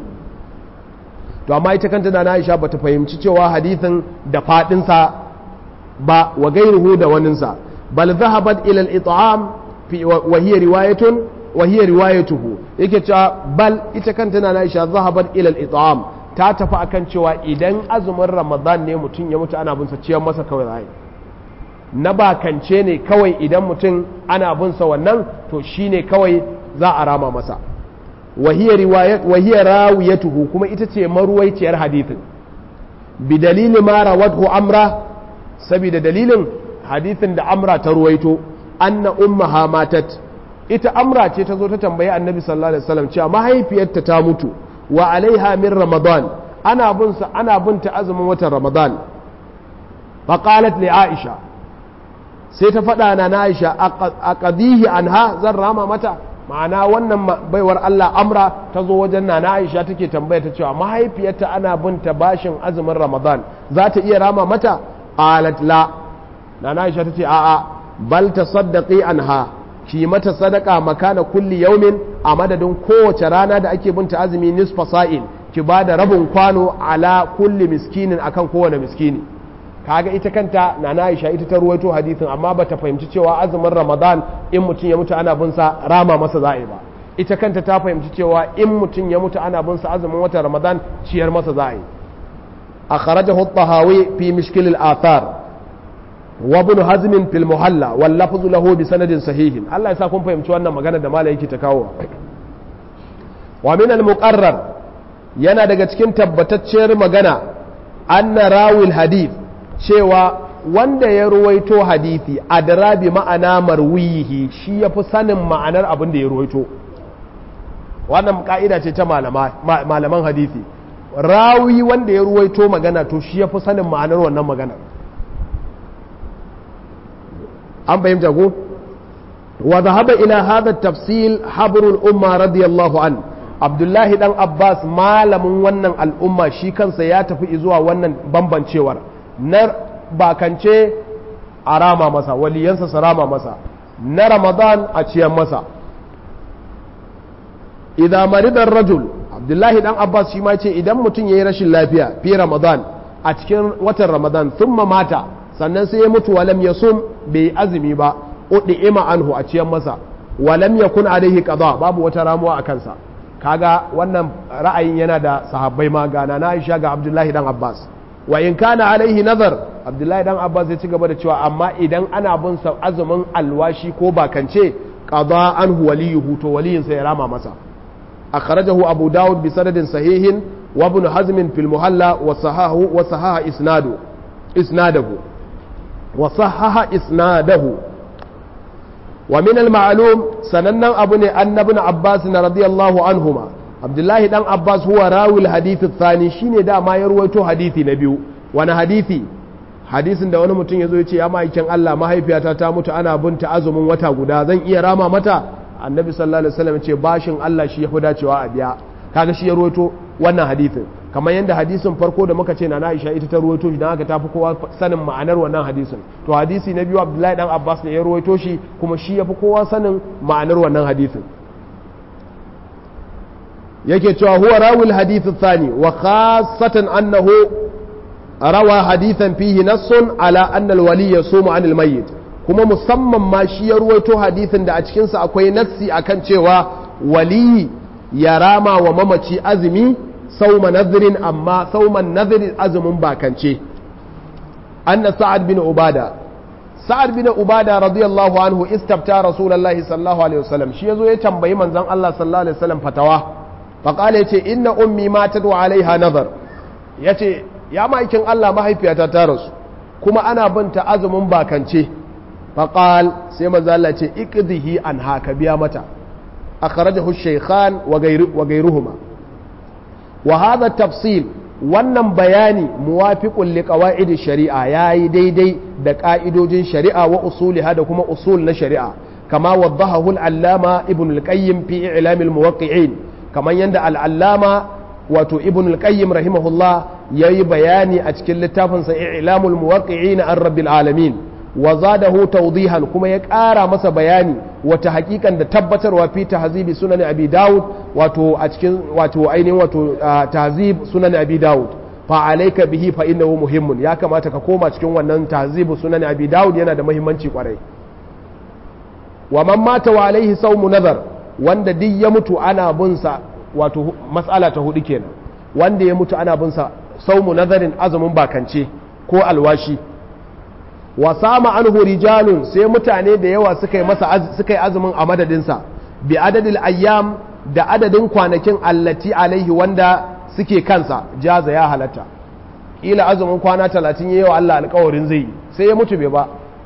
A: to amma ita kanta da Aisha bata fahimci cewa hadisin da fadin sa ba wa gairuhu da waninsa bal zahabat ila al-it'am wa hiya riwayatun wa hiya riwayatuhu yake cewa bal ita kanta na Aisha zahabat ila al-it'am ta tafi akan cewa idan azumin Ramadan ne mutum ya mutu ana bin sa ciyar masa kawai zai na bakance ne kawai idan mutum ana bin sa wannan to shine kawai za a rama masa wa hiya riwayat wa hiya rawiyatuhu kuma ita ce maruwaiciyar hadithin bi dalili ma rawathu amra saboda dalilin hadithin da amra ta ruwaito anna ummaha matat ita amra ce ta zo ta tambayi annabi sallallahu alaihi wasallam cewa mahaifiyarta ta mutu wa alaiha min ramadan ana bin sa ana binta azumin watan ramadan fa qalat li aisha sai ta faɗa na aisha aqadihi anha zan rama mata ma'ana wannan baiwar Allah amra ta zo wajen na aisha take tambaya ta cewa mahaifiyarta ana binta bashin azumin ramadan za ta iya rama mata qalat la na aisha tace a'a bal tasaddaqi anha ki mata sadaka makana kulli yaumin a madadin kowace rana da ake binta azumi nisfa sa'in ki bada rabin kwano ala kulli miskinin akan kowane miskini kaga ita kanta nana Aisha ita ta ruwaito hadisin amma bata fahimci cewa azumin Ramadan in mutum ya mutu ana bin sa rama masa za'i ba ita kanta ta fahimci cewa in mutum ya mutu ana bin sa azumin watan Ramadan ciyar masa za'i akhrajahu at-Tahawi fi mishkil al-athar wa ibn hazm fil muhalla wal lafz lahu bi sanadin sahihin Allah ya sa kun fahimci wannan magana da malai yake ta kawo wa min al muqarrar yana daga cikin tabbatacciyar magana anna rawil hadith cewa wanda ya ruwaito hadisi adra bi ma'ana marwihi shi yafi sanin ma'anar abin da ya ruwaito wannan ka'ida ce ta malama malaman hadisi rawi wanda ya ruwaito magana to shi yafi sanin ma'anar wannan magana an fahimta ko wa dhahaba ila hadha at-tafsil habrul umma radiyallahu an abdullahi dan abbas malamin wannan al'umma shi kansa ya tafi zuwa wannan bambancewar na bakance a rama masa waliyansa su rama masa na ramadan a ciyan masa idan maridar rajul abdullahi dan abbas shi ma ce idan mutum yayi rashin lafiya fi ramadan a cikin watan ramadan thumma mata sannan sai ya mutu walam yasum bai azumi ba udima anhu a ciyan masa walam yakun alaihi qada babu wata ramuwa a kansa kaga wannan ra'ayin yana da sahabbai ma gana na Aisha ga Abdullahi dan Abbas wa in kana alaihi nazar Abdullahi dan Abbas ya ci gaba da cewa amma idan ana bin sa azumin alwashi ko bakance qada anhu waliyuhu to waliyin sa ya rama masa akhrajahu Abu Dawud bi sanadin sahihin wa Ibn Hazm fil Muhalla wa sahahu wa sahaha isnadu isnadahu wa sahaha isnadahu wa min al-ma'lum sanannan abu ne annabin Abbas radiyallahu anhuma Abdullahi dan Abbas huwa rawil hadith ath-thani shine da ma ya ruwaito hadisi na biyu wani hadisi hadisin da wani mutum yazo yace ya ma'aikin Allah mahaifiyata ta mutu ana binta azumin wata guda zan iya rama mata annabi sallallahu alaihi wasallam yace bashin Allah shi yafi dacewa a biya kaga shi ya ruwaito wannan hadisin kamar yadda hadisin farko da muka ce na Aisha ita ta ruwaito shi dan haka tafi kowa sanin ma'anar wannan hadisin to hadisi na biyu Abdullahi dan Abbas ne ya ruwaito shi kuma shi yafi kowa sanin ma'anar wannan hadisin yake cewa huwa rawil hadith athani wa khassatan annahu rawa hadithan fihi nassun ala anna alwali yasumu anil mayyit kuma musamman ma shi ya ruwaito hadisin da a cikin sa akwai nassi akan cewa wali ya rama wa mamaci azumi sauma nazirin amma sauman nazirin azumin bakance anna sa'ad bin ubada sa'ad bin ubada radiyallahu anhu istabta rasulullahi sallallahu alaihi wasallam shi yazo ya tambayi manzon Allah sallallahu alaihi wasallam fatawa fa qala yace inna ummi matat wa alaiha nazar yace ya maikin Allah mahaifiyata ta rasu kuma ana binta azumin bakance fa qal sai manzon Allah yace iqdihi an haka biya mata akhrajahu ash-shaykhan wa ghayruhuma wa hadha tafsil wannan bayani muwafiqun li qawaid shari'a yayi daidai da ka'idojin shari'a wa usuliha da kuma usul na shari'a kama waddahahu al-allama ibn al-qayyim fi i'lam al-muwaqqi'in kaman yanda al-allama wato ibn al-qayyim rahimahullah yayi bayani a cikin littafin sa i'lam al-muwaqqi'in an rabbil alamin wa zadahu tawdihan kuma ya ƙara masa bayani wata hakikan da tabbatarwa fi tahzibi sunan abi daud wato a cikin wato ainihin wato tahzib sunan abi daud fa alayka bihi fa innahu muhimmun ya kamata ka koma cikin wannan tahzibu sunan abi daud yana da muhimmanci kwarai wa man mata wa alaihi sawmu nazar wanda duk ya mutu ana bin sa wato mas'ala ta hudu kenan wanda ya mutu ana bin sa sawmu nazarin azumin bakance ko alwashi wa sama anhu rijalun sai mutane da yawa suka yi masa suka yi azumin a madadinsa bi adadil ayyam da adadin kwanakin allati alaihi wanda suke kansa jaza ya halatta ila azumin kwana talatin yayi wa Allah alƙawarin zai sai ya mutu bai ba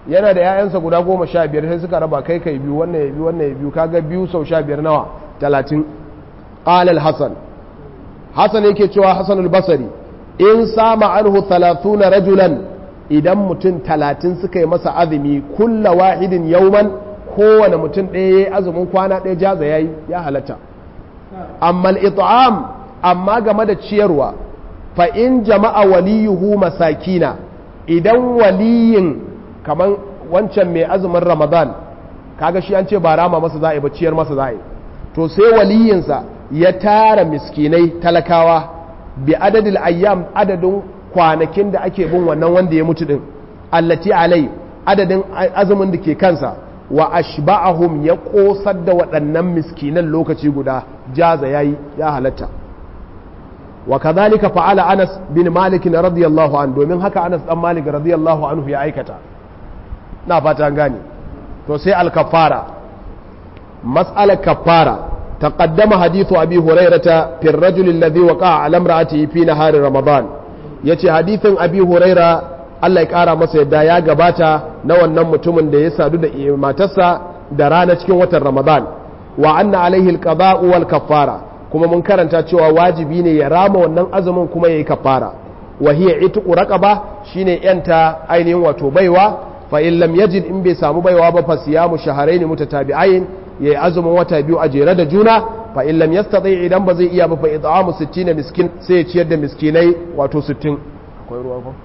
A: yana da 'ya'yansa guda goma sha biyar sai suka raba kai kai biyu wannan ya biyu wannan ya biyu kaga biyu sau sha biyar nawa talatin. qala al-hasan hasan yake cewa hasan al-basri in sama anhu thalathuna rajulan idan mutum talatin suka yi masa azumi kulla wahidin yauman kowane mutum ɗaya yayi azumin kwana ɗaya jaza yayi ya halatta. amma al-it'am amma game da ciyarwa fa in jama'a waliyuhu masakina idan waliyin kaman wancan mai azumin ramadan kaga shi an ce ba rama masa za'a ba ciyar masa za'a to sai waliyinsa ya tara miskinai talakawa bi adadil ayyam adadin kwanakin da ake bin wannan wanda ya mutu din allati alai adadin azumin da ke kansa wa ashba'ahum ya kosar da waɗannan miskinan lokaci guda jaza yayi ya halatta. wa kadhalika fa'ala Anas bin Malik radiyallahu anhu domin haka Anas dan Malik radiyallahu anhu ya aikata na fata an gane. to sai al-kaffara mas'alar kaffara taqaddama hadithu abi hurairata fi ar-rajul alladhi waqa'a 'ala imra'atihi fi nahari ramadan yace hadithin abi huraira Allah ya kara masa yadda ya gabata na wannan mutumin da ya sadu da matarsa da rana cikin watan ramadan wa anna alaihi al-qada'u wal kaffara kuma mun karanta cewa wajibi ne ya rama wannan azumin kuma yayi kaffara wa hiya itqu raqaba shine yanta ainihin wato baiwa fa in lam yajid in bai samu baiwa ba fa siyamu shahrayn mutatabi'ain yayi azumin wata biyu a jere da juna fa in lam yastati idan ba zai iya ba fa it'amu sittin miskin sai ya ciyar da miskinai wato sittin. akwai ruwa ko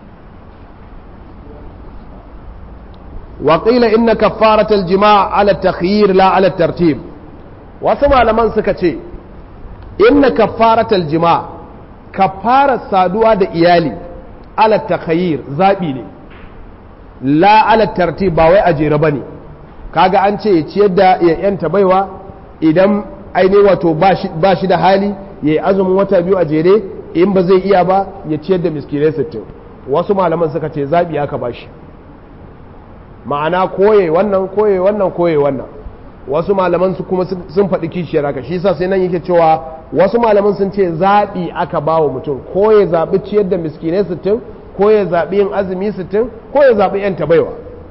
A: wa qila inna kaffarat al-jima' ala at-takhyir la ala at-tartib wasu malaman suka ce inna kaffarat al-jima' kaffarar saduwa da iyali ala at-takhyir zabi ne la ala at-tartib ba wai a jere bane kaga an ce ya ciyar da ya yanta baiwa idan ainihin wato ba shi da hali ya yi azumin wata biyu a jere in ba zai iya ba ya ciyar da miskinai sittin. wasu malaman suka ce zaɓi aka ba shi ma'ana koye wannan koye wannan koye wannan wasu malaman su kuma sun faɗi kishiyar haka shi sa sai nan yake cewa wasu malaman sun ce zaɓi aka ba wa mutum ko ya zaɓi ciyar da miskinai sittin ko ya zaɓi yin azumi sittin ko ya zaɓi yanta baiwa.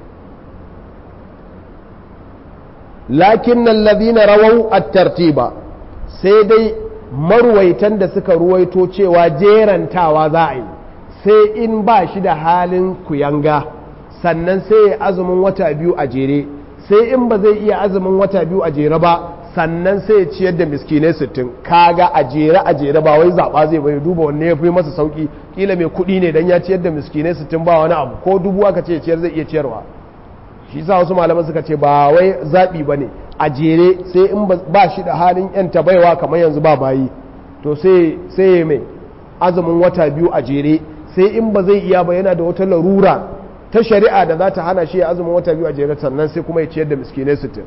A: lakin nan ladina rawau at-tartiba sai dai marwaitan da suka ruwaito cewa jerantawa za a yi sai in ba shi da halin kuyanga sannan sai ya azumin wata biyu a jere sai in ba zai iya azumin wata biyu a jere ba sannan sai ya ciyar da miskinai sittin kaga a jere a jere ba wai zaba zai bai duba wanne ya fi masa sauki kila mai kuɗi ne dan ya ciyar da miskinai sittin ba wani abu ko dubu aka ce ciyar zai iya ciyarwa shi sa wasu malaman suka ce ba wai zaɓi ba ne a jere sai in ba shi da halin yanta baiwa kamar yanzu ba bayi to sai sai mai azumin wata biyu a jere sai in ba zai iya ba yana da wata larura ta shari'a da za ta hana shi azumin wata biyu a jere sannan sai kuma ya ciyar da miskinai sittin.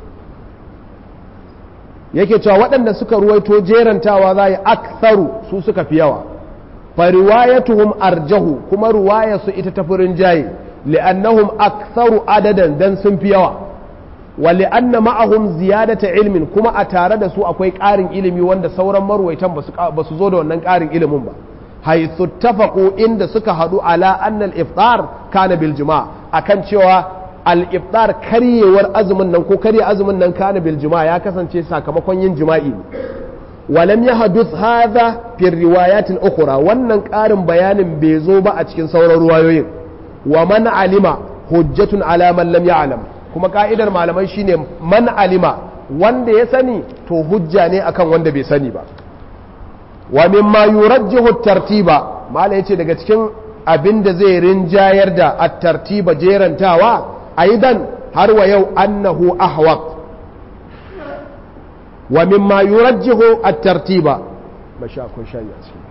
A: yake cewa waɗanda suka ruwaito jerantawa za yi aktharu su suka fi yawa fa riwayatuhum arjahu kuma ruwayarsu ita ta furin jaye li'annahum aktharu adadan dan sun fi yawa wa li'anna ma'ahum ziyadata ilmin kuma a tare da su akwai ƙarin ilimi wanda sauran marwaitan ba su zo da wannan ƙarin ilimin ba haythu tafaqu inda suka hadu ala anna al-iftar kana bil jima' akan cewa al-iftar karyewar azumin nan ko karye azumin nan kana bil jima' ya kasance sakamakon yin jima'i walam yahduth hadha fi riwayat al-ukhra wannan ƙarin bayanin bai zo ba a cikin sauran ruwayoyin wa man alima hujjatun ala man lam ya'lam kuma ka'idar malamai shine man alima wanda ya sani to hujja ne akan wanda bai sani ba wa mimma yurajjihu at-tartiba mala yace daga cikin abinda zai rinjayar da at-tartiba jerantawa aidan har wa yau annahu ahwaq wa mimma yurajjihu at-tartiba masha kun shayi a cikin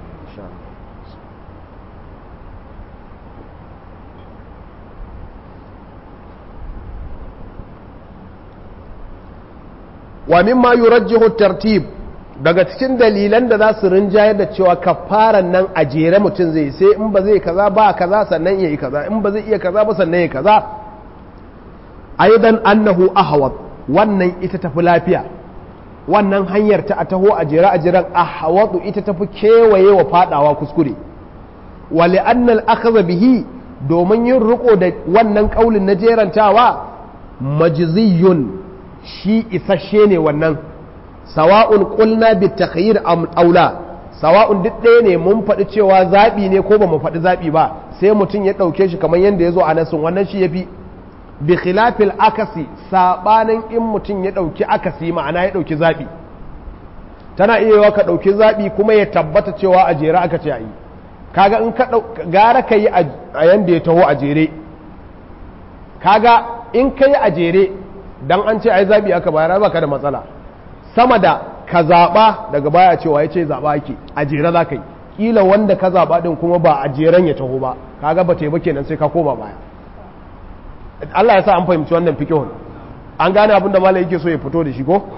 A: wa mimma yurajjihu at-tartib daga cikin dalilan da za su rinjayar da cewa kafaran nan a jere mutum zai sai in ba zai kaza ba kaza sannan yayi kaza in ba zai iya kaza ba sannan yayi kaza aidan annahu ahwad wannan ita tafi lafiya wannan hanyar ta a taho a jere a jiran ahwadu ita tafi kewaye wa fadawa kuskure wa li'anna al-akhdha bihi domin yin riko da wannan kaulin na jerantawa majziyun shi isasshe ne wannan sawa'un qulna bit takhyir am aula sawa'un duk ɗaya ne mun faɗi cewa zaɓi ne ko ba mu faɗi zaɓi ba sai mutum ya ɗauke shi kamar yadda ya zo a nasin wannan shi ya fi bi khilafil akasi saɓanin in mutum ya ɗauki akasi ma'ana ya ɗauki zaɓi tana iya yawa ka ɗauki zaɓi kuma ya tabbata cewa a jere aka ce a yi kaga in ka gara ka yi a yanda ya taho a jere kaga in ka yi a jere dan an ce a yi zaɓi aka bayar ba ka da matsala sama da ka zaɓa daga baya cewa ya ce zaɓa ake a jere za ka yi ƙila wanda ka zaɓa ɗin kuma ba a jeren ya taho ba kaga ba ba kenan sai ka koma baya Allah ya sa an fahimci wannan fikihun an gane abin da malai yake so ya fito da shi ko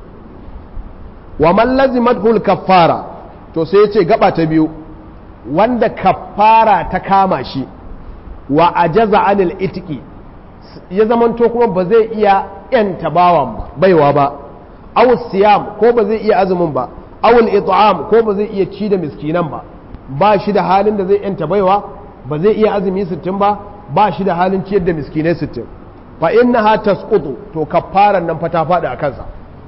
A: wa man lazimatul kaffara to sai ya ce gaba ta biyu wanda kaffara ta kama shi wa ajaza anil itiki ya zamanto kuma ba zai iya yanta bawan ba baiwa ba aw siyam ko ba zai iya azumin ba aw al-it'am ko ba zai iya ci da miskinan ba ba shi da halin da zai yanta baiwa ba zai iya azumi sittin ba ba shi da halin ciyar da miskinai sittin fa innaha tasqutu to kaffaran nan fa ta fada a kansa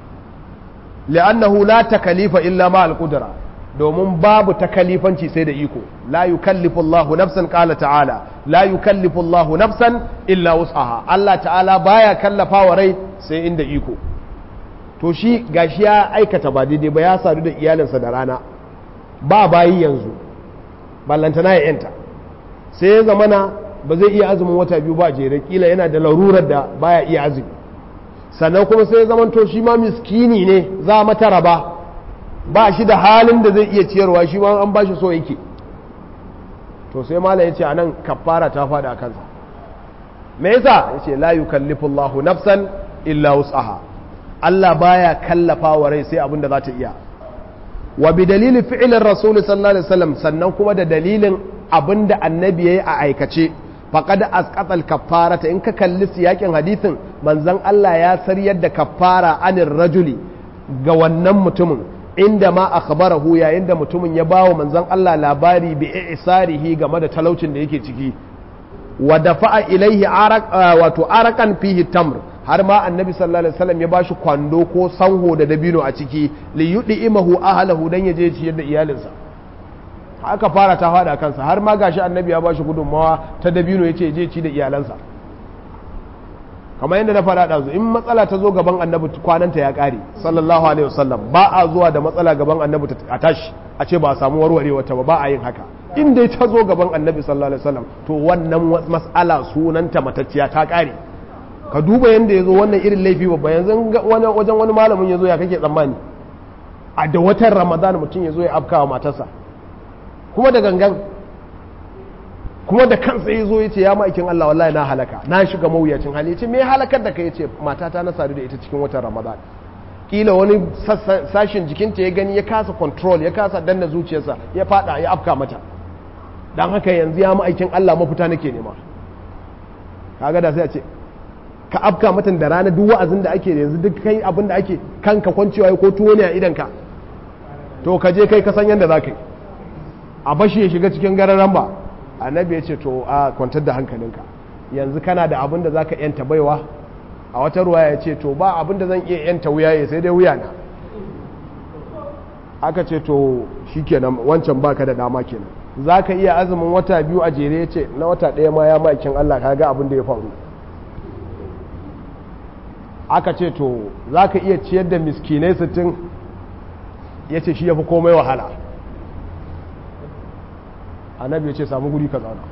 A: li'annahu la takalifa illa ma al-qudra domin babu takalifanci sai da iko la yukallifu Allahu nafsan qala ta'ala la yukallifu Allahu nafsan illa wus'aha Allah ta'ala baya kallafa wa rai sai inda iko to shi gashi ya aikata ba daidai ba ya sadu da iyalinsa da rana ba bayi yanzu ballantana ya yanta sai ya zamana ba zai iya azumin wata biyu ba jere kila yana da larurar da baya iya azumi sannan kuma sai ya zamanto shi ma miskini ne za mata raba ba shi da halin da zai iya ciyarwa shi ma an ba shi so yake to sai malam ya ce a nan kafara ta faɗa a kansa me yasa ya ce la yukallifu Allahu nafsan illa wus'aha Allah baya kallafa wa rai sai abin da za ta iya wa bi dalilin fi'ilin rasul sallallahu alaihi wasallam sannan kuma da dalilin abin da annabi yayi a aikace faqad asqata al-kaffarata in ka kalli siyakin hadisin manzon Allah ya sariyar da kaffara anir rajuli ga wannan mutumin inda ma akhbarahu yayin da mutumin ya bawo manzon Allah labari bi isarihi game da talaucin da yake ciki wa dafa'a ilaihi araq wato araqan fihi tamr har ma annabi sallallahu alaihi wasallam ya bashi kwando ko sanho da dabino a ciki li yud'imahu ahlahu dan yaje ciyar da iyalinsa haka fara ta fada kansa har ma gashi annabi ya bashi gudunmawa ta dabino yace je ci da iyalansa kamar yadda na fara ɗazu in matsala ta zo gaban annabi kwananta ya ƙare sallallahu alaihi wasallam ba a zuwa da matsala gaban annabi a tashi a ce ba a samu warware wata ba ba a yin haka in dai ta zo gaban annabi sallallahu alaihi wasallam to wannan matsala sunanta matacciya ta ƙare ka duba yadda ya zo wannan irin laifi babba yanzu wajen wani malamin ya zo ya kake tsammani a da watan ramadan mutum ya zo ya afkawa matarsa kuma da gangan kuma da kansa ya zo ya ce ya ma'aikin Allah wallahi na halaka na shiga mawuyacin hali ya ce me halakar da ka ya ce matata na sadu da ita cikin watan ramadan kila wani sashin jikinta ya gani ya kasa control ya kasa danna zuciyarsa ya fada ya afka mata don haka yanzu ya ma'aikin Allah mafita nake nema kaga da sai a ce ka afka mata da rana duk wa'azin da ake yanzu duk kai abin da ake kanka kwancewa ko tuwo ne a idanka to ka je kai ka san yadda za ka yi a bashi ya shiga cikin gararan ba annabi ya ce to a kwantar da hankalinka yanzu kana da abin da za ka yanta baiwa a wata ruwa ya ce to ba abin da zan iya yanta wuya ya sai dai wuya na aka ce to shi kenan wancan baka da dama kenan za ka iya azumin wata biyu a jere ya ce na wata ɗaya ma ya makin Allah ka ga abin da ya faru aka ce to za ka iya ciyar da miskinai sittin ya ce shi ya fi komai wahala annabi ya ce samu guri ka zauna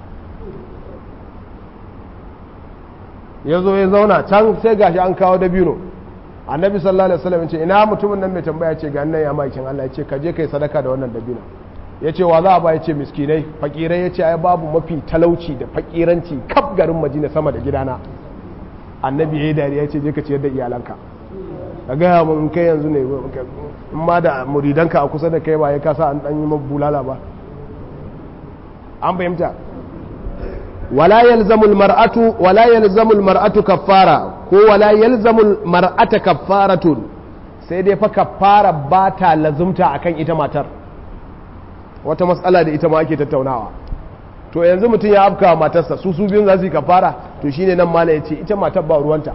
A: ya zo ya zauna can sai gashi an kawo dabino annabi sallallahu alaihi wasallam ya ce ina mutumin nan mai tambaya ce ga nan ya makin Allah ya ce ka je kai sadaka da wannan dabino ya ce wa za a ba ya ce miskinai fakirai ya ce ai babu mafi talauci da fakiranci kaf garin Madina sama da gidana annabi ya yi dariya ya ce je ka ciyar da iyalanka ka gaya mun kai yanzu ne in ma da muridanka a kusa da kai ba ya kasa an dan yi bulala ba an fahimta wala yalzamul mar'atu wala yalzamul mar'atu kaffara ko wala yalzamul mar'ata kaffaratun sai dai fa kaffara ba ta lazumta akan ita matar wata matsala da ita ma ake tattaunawa to yanzu mutum ya afka matarsa su su biyun za su yi kafara to shine nan mala ya ce ita matar ba ruwanta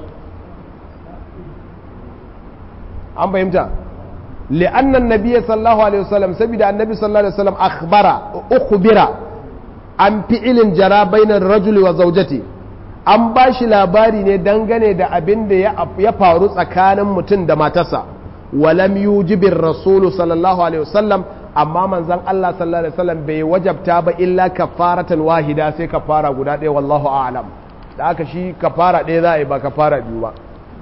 A: an fahimta li'annan nabiyyi sallallahu alaihi wasallam saboda annabi sallallahu alaihi wasallam akhbara ukhbira an fi'ilin jara bainar rajuli wa zawjati an bashi labari ne dangane da abin da ya faru tsakanin mutum da matarsa walam yujibir rasulu sallallahu alaihi wasallam amma manzon Allah sallallahu alaihi wasallam bai wajabta ba illa kafaratan wahida sai kafara guda ɗaya wallahu a'lam da aka shi kafara ɗaya za a yi ba kafara biyu ba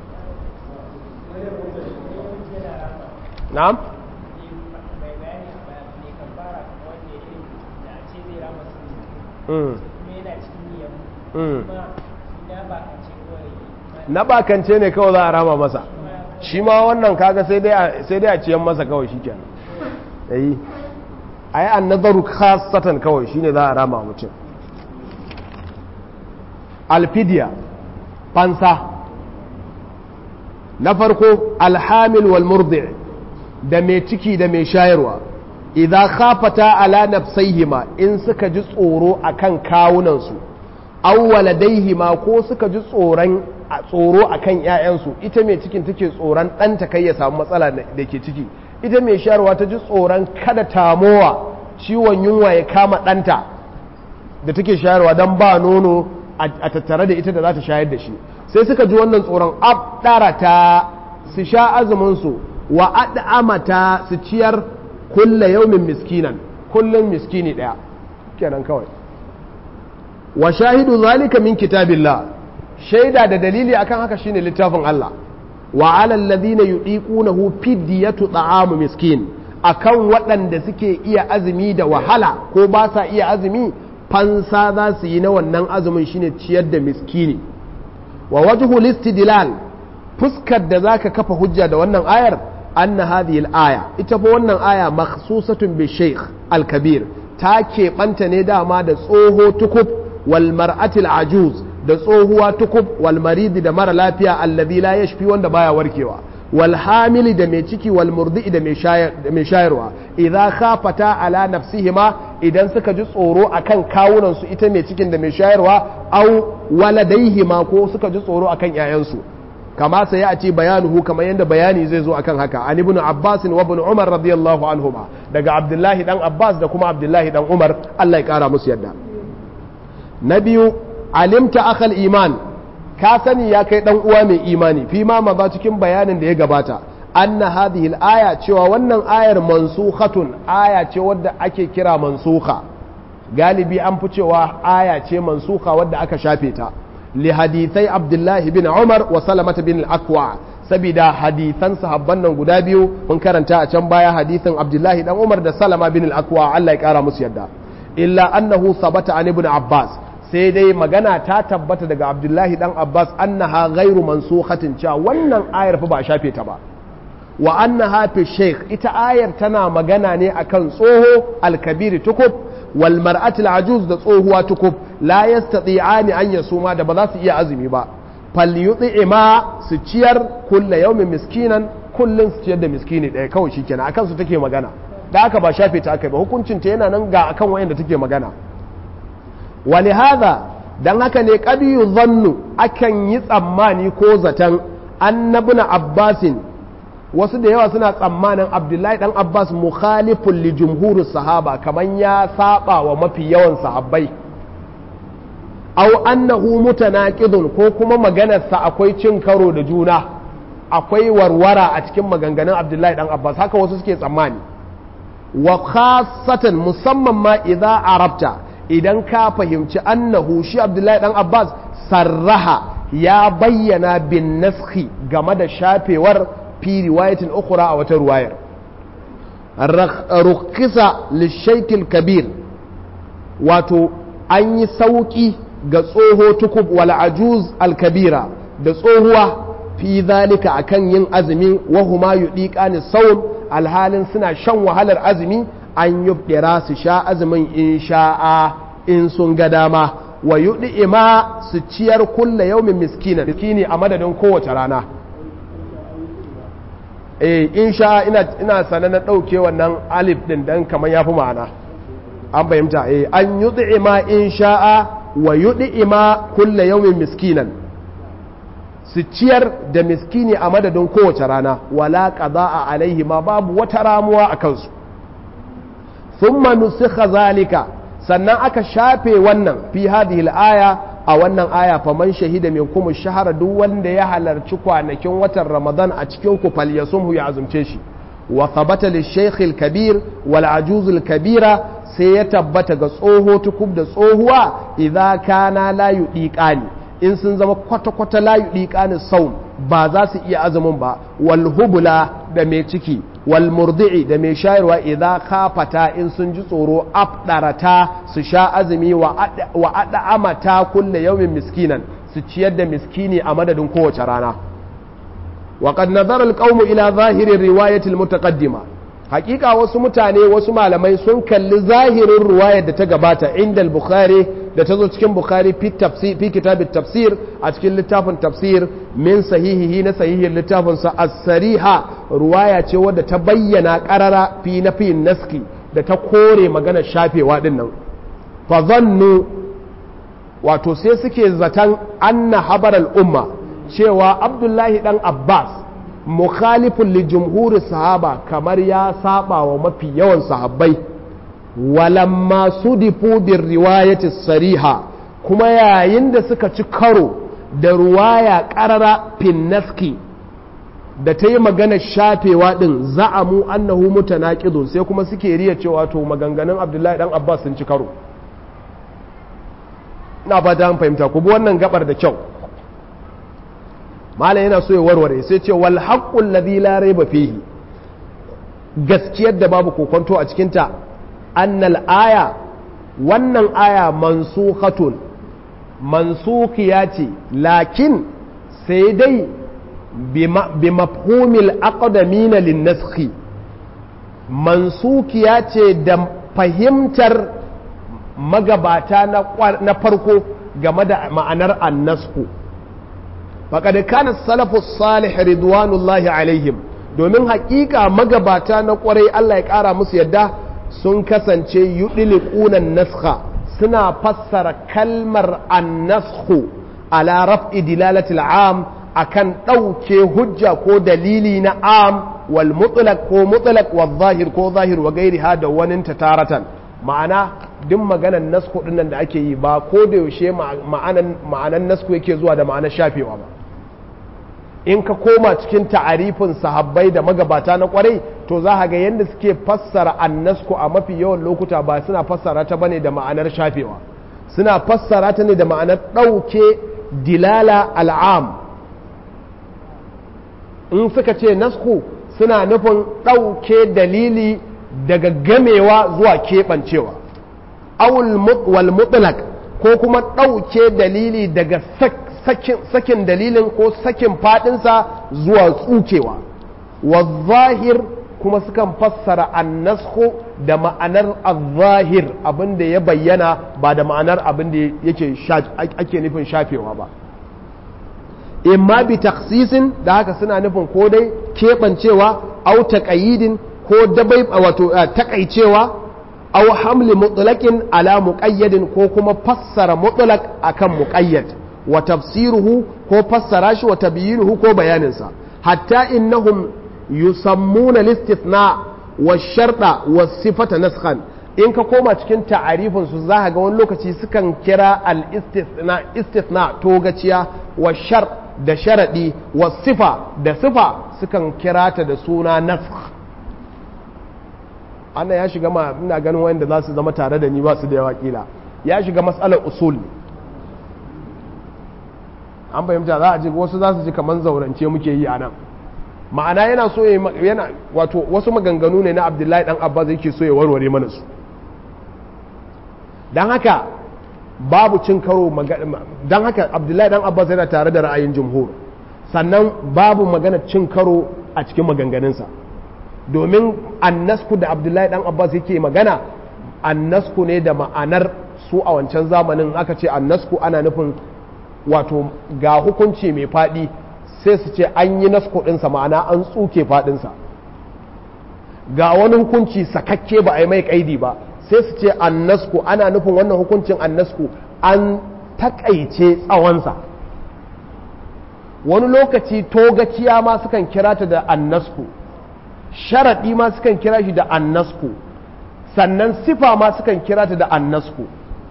A: na'am na bakance ne kawai za a rama masa shi ma wannan kaga sai dai a ciyan masa kawai shi kenan yayi ai an nazaru khasatan kawai shine za a rama mutum alfidiya fansa na farko alhamil wal murdi da mai ciki da mai shayarwa idza khafata ala nafsayhima in suka ji tsoro akan kawunansu aw waladaihima ko suka ji tsoron tsoro akan ƴaƴansu ita mai cikin take tsoron ɗanta kai ya samu matsala da ke ciki ita mai shayarwa ta ji tsoron kada tamowa ciwon yunwa ya kama ɗanta da take shayarwa don ba nono a tattare da ita da za ta shayar da shi sai suka ji wannan tsoron abdarata su sha azuminsu wa ad'amata su ciyar kulla yaumin miskinan kullum miskini ɗaya kenan kawai wa shahidu zalika min kitabillah shaida da dalili akan haka shine littafin Allah wa alal ladina yudiqunahu fidyatu ta'amu miskin akan waɗanda suke iya azumi da wahala ko ba sa iya azumi fansa za su yi na wannan azumin shine ciyar da miskini wa wajhu listidlal fuskar da zaka kafa hujja da wannan ayar anna hadhihi al-aya ita fa wannan aya makhsusatun bi shaykh al-kabir ta keɓanta ne dama da tsoho tukub wal mar'atil ajuz da tsohuwa tukub wal maridi da mara lafiya allazi la yashfi wanda baya warkewa wal hamili da mai ciki wal murdi da mai shayarwa idza khafata ala nafsihima idan suka ji tsoro akan kawunan su ita mai cikin da mai shayarwa au waladaihima ko suka ji tsoro akan yayansu kama sai a ce bayanuhu kamar yadda bayani zai zo akan haka an ibn abbas wa ibn umar radiyallahu anhuma daga abdullahi dan abbas da kuma abdullahi dan umar Allah ya kara musu yadda na biyu alimta akal iman ka sani ya kai dan uwa mai imani fi ma maza cikin bayanin da ya gabata anna hadhihi al-aya cewa wannan ayar mansukhatun aya ce wadda ake kira mansukha galibi an fi cewa aya ce mansukha wadda aka shafe ta li hadithai abdullahi bin umar wa salamata bin al-aqwa sabida hadithan sahabban nan guda biyu mun karanta a can baya hadithin abdullahi dan umar da salama bin al-aqwa Allah ya kara musu yadda illa annahu sabata an ibn abbas sai dai magana ta tabbata daga abdullahi dan abbas annaha ghairu mansukhatin cewa wannan ayar fa ba a shafe ta ba wa annaha fi shaykh ita ayar tana magana ne akan tsoho al-kabir tukub wal mar'atil ajuz da tsohuwa tukub la yastati'ani an yasuma da ba za su iya azumi ba falyut'ima su ciyar kullu yawmin miskinan kullun su ciyar da miskini ɗaya kawai shikenan akan su take magana da haka ba shafe ta akai ba hukuncin ta yana nan ga akan wayanda take magana ولهذا dan haka ne qad yuzannu akan yi tsammani ko zaton annabuna abbasin wasu da yawa suna tsammanin abdullahi dan abbas mukhalifun li jumhurus sahaba kaman ya saba wa mafi yawan sahabbai aw annahu mutanaqidun ko kuma maganarsa akwai cin karo da juna akwai warwara a cikin maganganun abdullahi dan abbas haka wasu suke tsammani wa khassatan musamman ma idza arabta idan ka fahimci annahu shi abdullahi dan abbas sarraha ya bayyana bin naskhi game da shafewar fi riwayatin ukhra a wata ruwayar rukhisa lishaykil kabir wato an yi sauki ga tsoho tukub wal ajuz al kabira da tsohuwa fi zalika akan yin azumi wa huma yudiqani sawm alhalin suna shan wahalar azumi an yubdira su sha azumin in sha'a in sun ga dama wa yudi'ima su ciyar kulla yaumin miskina miskini a madadin kowace rana eh in sha'a ina ina sanar na dauke wannan alif din dan kamar yafi ma'ana an fahimta eh an yud'ima in sha'a wa yud'ima kulla yawmin miskinan su ciyar da miskini a madadin kowace rana wala qada'a alaihi ma babu wata ramuwa a kansu thumma nusikha zalika sannan aka shafe wannan fi hadhihi al-aya a wannan aya faman shahida minkum ash-shahra duk wanda ya halarci kwanakin watan Ramadan a cikin ku falyasumhu ya azumce shi wa thabata lish-shaykh al-kabir wal ajuz al-kabira sai ya tabbata ga tsoho tukub da tsohuwa idza kana la yudiqani in sun zama kwata-kwata la yudiqani saum ba za su iya azumin ba wal hubla da mai ciki wal murdi'i da mai shayarwa idza khafata in sun ji tsoro afdarata su sha azumi wa ada amata kulle yawmin miskinan su ciyar da miskini a madadin kowace rana wa qad nazara al ila zahiri riwayati al mutaqaddima hakika wasu mutane wasu malamai sun kalli zahirin riwayar da ta gabata inda al-bukhari da ta zo cikin bukhari fi tafsir fi kitab tafsir a cikin littafin tafsir min sahihihi na sahihin littafin sa as-sariha riwaya ce wadda ta bayyana qarara fi nafiyin naski da ta kore magana shafewa din nan fa zannu wato sai suke zatan anna habar al-umma cewa abdullahi dan abbas mukhalifun li jumhuri sahaba kamar ya saba wa mafi yawan sahabbai walamma sudifu bir riwayati sariha kuma yayin da suka ci karo da ruwaya qarara fin naski da ta yi magana shafewa din za'amu annahu mutanaqidun sai kuma suke riya cewa to maganganun abdullahi dan abbas sun ci karo ina ba ta fahimta ku bi wannan gabar da kyau malam yana so ya warware sai ce wal haqqul ladhi la rayba fihi gaskiyar da babu kokonto a cikin ta annal aya wannan aya mansukhatun mansukhiya ce lakin sai dai bi mafhumil aqdamina lin naskhi mansukhiya ce da fahimtar magabata na farko game da ma'anar annasku faƙad kana salafu salih ridwanullahi alaihim domin haƙiƙa magabata na ƙwarai Allah ya ƙara musu yadda sun kasance yudliqunan naskha suna fassara kalmar annasku ala raf'i dilalatil am akan ɗauke hujja ko dalili na am wal mutlaq ko mutlaq wal zahir ko zahir wa gairiha da wani taratan ma'ana duk maganan nasku dinnan da ake yi ba ko da yaushe ma'anan ma'anan nasku yake zuwa da ma'anar shafewa ba in ka koma cikin ta'arifin sahabbai da magabata na kwarai to za ka ga yadda suke fassara annasku a mafi yawan lokuta ba suna fassara ta bane da ma'anar shafewa suna fassara ta ne da ma'anar ɗauke dilala al'am in suka ce nasku suna nufin ɗauke dalili daga gamewa zuwa keɓancewa wal mutlaq ko kuma ɗauke dalili daga sakin dalilin ko sakin fadinsa zuwa tsukewa wa zahir kuma sukan fassara annasku da ma'anar al-zahir abinda ya bayyana ba da ma'anar abinda yake ake nufin shafewa ba imma bi taksisin da haka suna nufin ko dai keɓancewa au taƙayidin ko dabai wato takaicewa aw hamli mutlaqin ala muqayyadin ko kuma fassara mutlaq akan muqayyad wa tafsiruhu ko fassara shi wa tabyinuhu ko bayanin sa hatta innahum yusammuna al-istithna wa sharta wa sifata naskhan in ka koma cikin ta'arifin su za ga wani lokaci sukan kira al-istithna istithna togaciya wa shar da sharadi wa sifa da sifa sukan kira ta da suna naskh ana ya shiga ma ina ganin wanda za su zama tare da ni ba su da yawa kila ya shiga matsalar usul an fahimta za a ji wasu za su ji kamar zaurance muke yi a nan ma'ana yana so yana wato wasu maganganu ne na abdullahi dan abbas yake so ya warware mana su dan haka babu cin karo dan haka abdullahi dan abbas yana tare da ra'ayin jumhur sannan babu magana cin karo a cikin maganganunsa domin annasku da abdullahi dan abbas yake magana annasku ne da ma'anar su a wancan zamanin aka ce annasku ana nufin wato ga hukunci mai faɗi sai su ce an yi nasku ɗinsa ma'ana an tsuke faɗinsa ga wani hukunci sakakke ba a yi mai ƙaidi ba sai su ce annasku ana nufin wannan hukuncin annasku an takaice tsawonsa. wani lokaci togaciya ma sukan kira ta da annasku, sharaɗi ma sukan kira shi da annasku, sannan sifa ma sukan kira ta da annasku.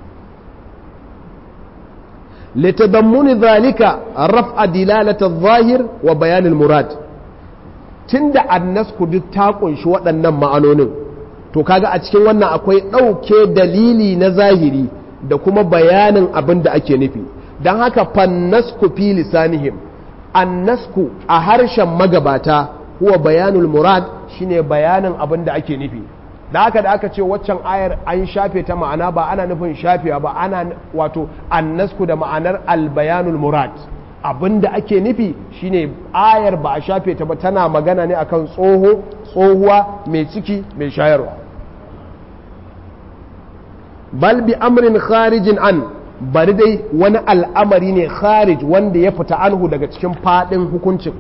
A: litadammuni zalika raf'a dilalata zahir wa bayanin murad. tunda annasku duk ta kunshi waɗannan ma'anonin, to kaga a cikin wannan akwai ɗauke dalili na zahiri da kuma bayanin abin da ake nufi. don haka fannasku fi lisanihim, annasku a harshen magabata huwa bayanul murad, shine bayanin abin da ake nufi. da haka da aka ce waccan ayar an shafe ta ma'ana ba ana nufin shafewa ba, ana wato annasku da ma'anar albayanul murad. abin da ake nufi shine ayar ba a shafe ta ba, tana magana ne akan tsoho tsohuwa mai ciki mai shayarwa. bal bi amrin kharijin an, bari dai wani al'amari ne kharij wanda ya fita anhu daga cikin fadin hukuncin.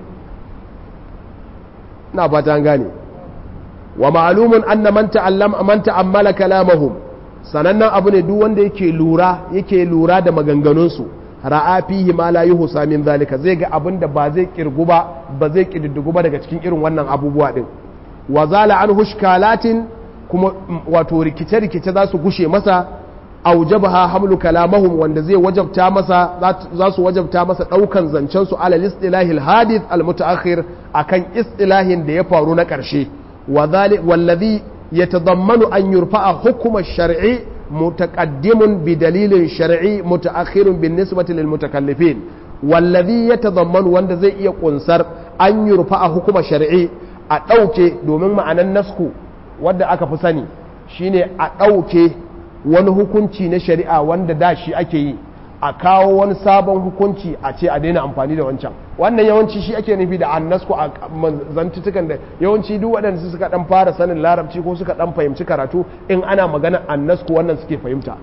A: na fata an gane. wa ma'lumun anna man ta'allama man ta'ammala kalamahum, sanannan abu ne duk wanda yake lura yake lura da maganganunsu, ra'a fihi ma la yuhsa min zalika, zai ga abin da ba zai kirgu ba ba zai kididdigu ba daga cikin irin wannan abubuwa din. wa zala an hushkalatin, kuma wato rikice rikice za su gushe masa, aujabaha hamlu kalamahum, wanda zai wajabta masa za su wajabta masa daukan zancen su ala istilahil hadith al mutaakhir, akan istilahin da ya faru na karshe. wa dhalik wallazi yatadammanu an yurfa'a hukm ash-shar'i mutaqaddimun bi dalilin shar'i mutaakhirun bin nisbati lil mutakallifin. wallazi yatadammanu, wanda zai iya kunsar an yurfa'a hukm shar'i, a dauke, domin ma'anan nasku wanda aka fi sani shine a dauke wani hukunci na shari'a wanda da shi ake yi, a kawo wani sabon hukunci a ce a daina amfani da wancan. wannan yawanci shi ake nufi da annasku a zantutukan da yawanci duk waɗanda suka dan fara sanin larabci ko suka dan fahimci karatu, in ana magana annasku wannan suke fahimta.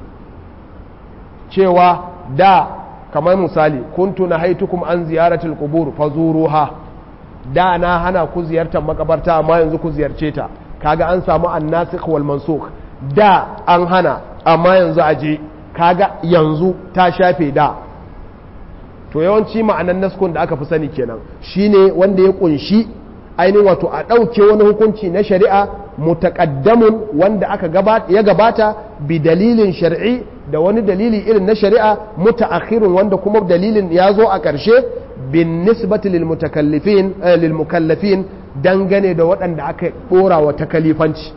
A: cewa da kamar misali kuntu nahaitukum an ziyaratil qubur fazuruha, da na hana ku ziyartar makabarta amma yanzu ku ziyarce ta. kaga an samu annasikh wal mansukh, da an hana amma yanzu aje, kaga yanzu ta shafe da. to yawanci ma'anan naskun da aka fi sani kenan shine wanda ya kunshi ainihin wato a ɗauke wani hukunci na shari'a mutaqaddamun, wanda aka gabata ya gabata bi dalilin shar'i, da wani dalili irin na shari'a, mutaakhirun, wanda kuma dalilin ya zo a ƙarshe, bin nisbati lil mutakallifin lil mukallafin, dangane da waɗanda aka ɗora wa takalifanci.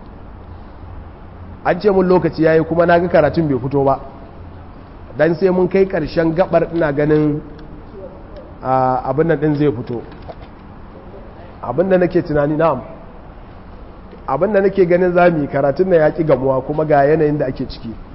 A: an ce mun lokaci yayi kuma naga karatun bai fito ba, dan sai mun kai karshen gabar ina ganin abin nan din zai fito. abin da nake tunani na'am abin da nake ganin zamu yi karatun nan yaki gamuwa kuma ga yanayin da ake ciki.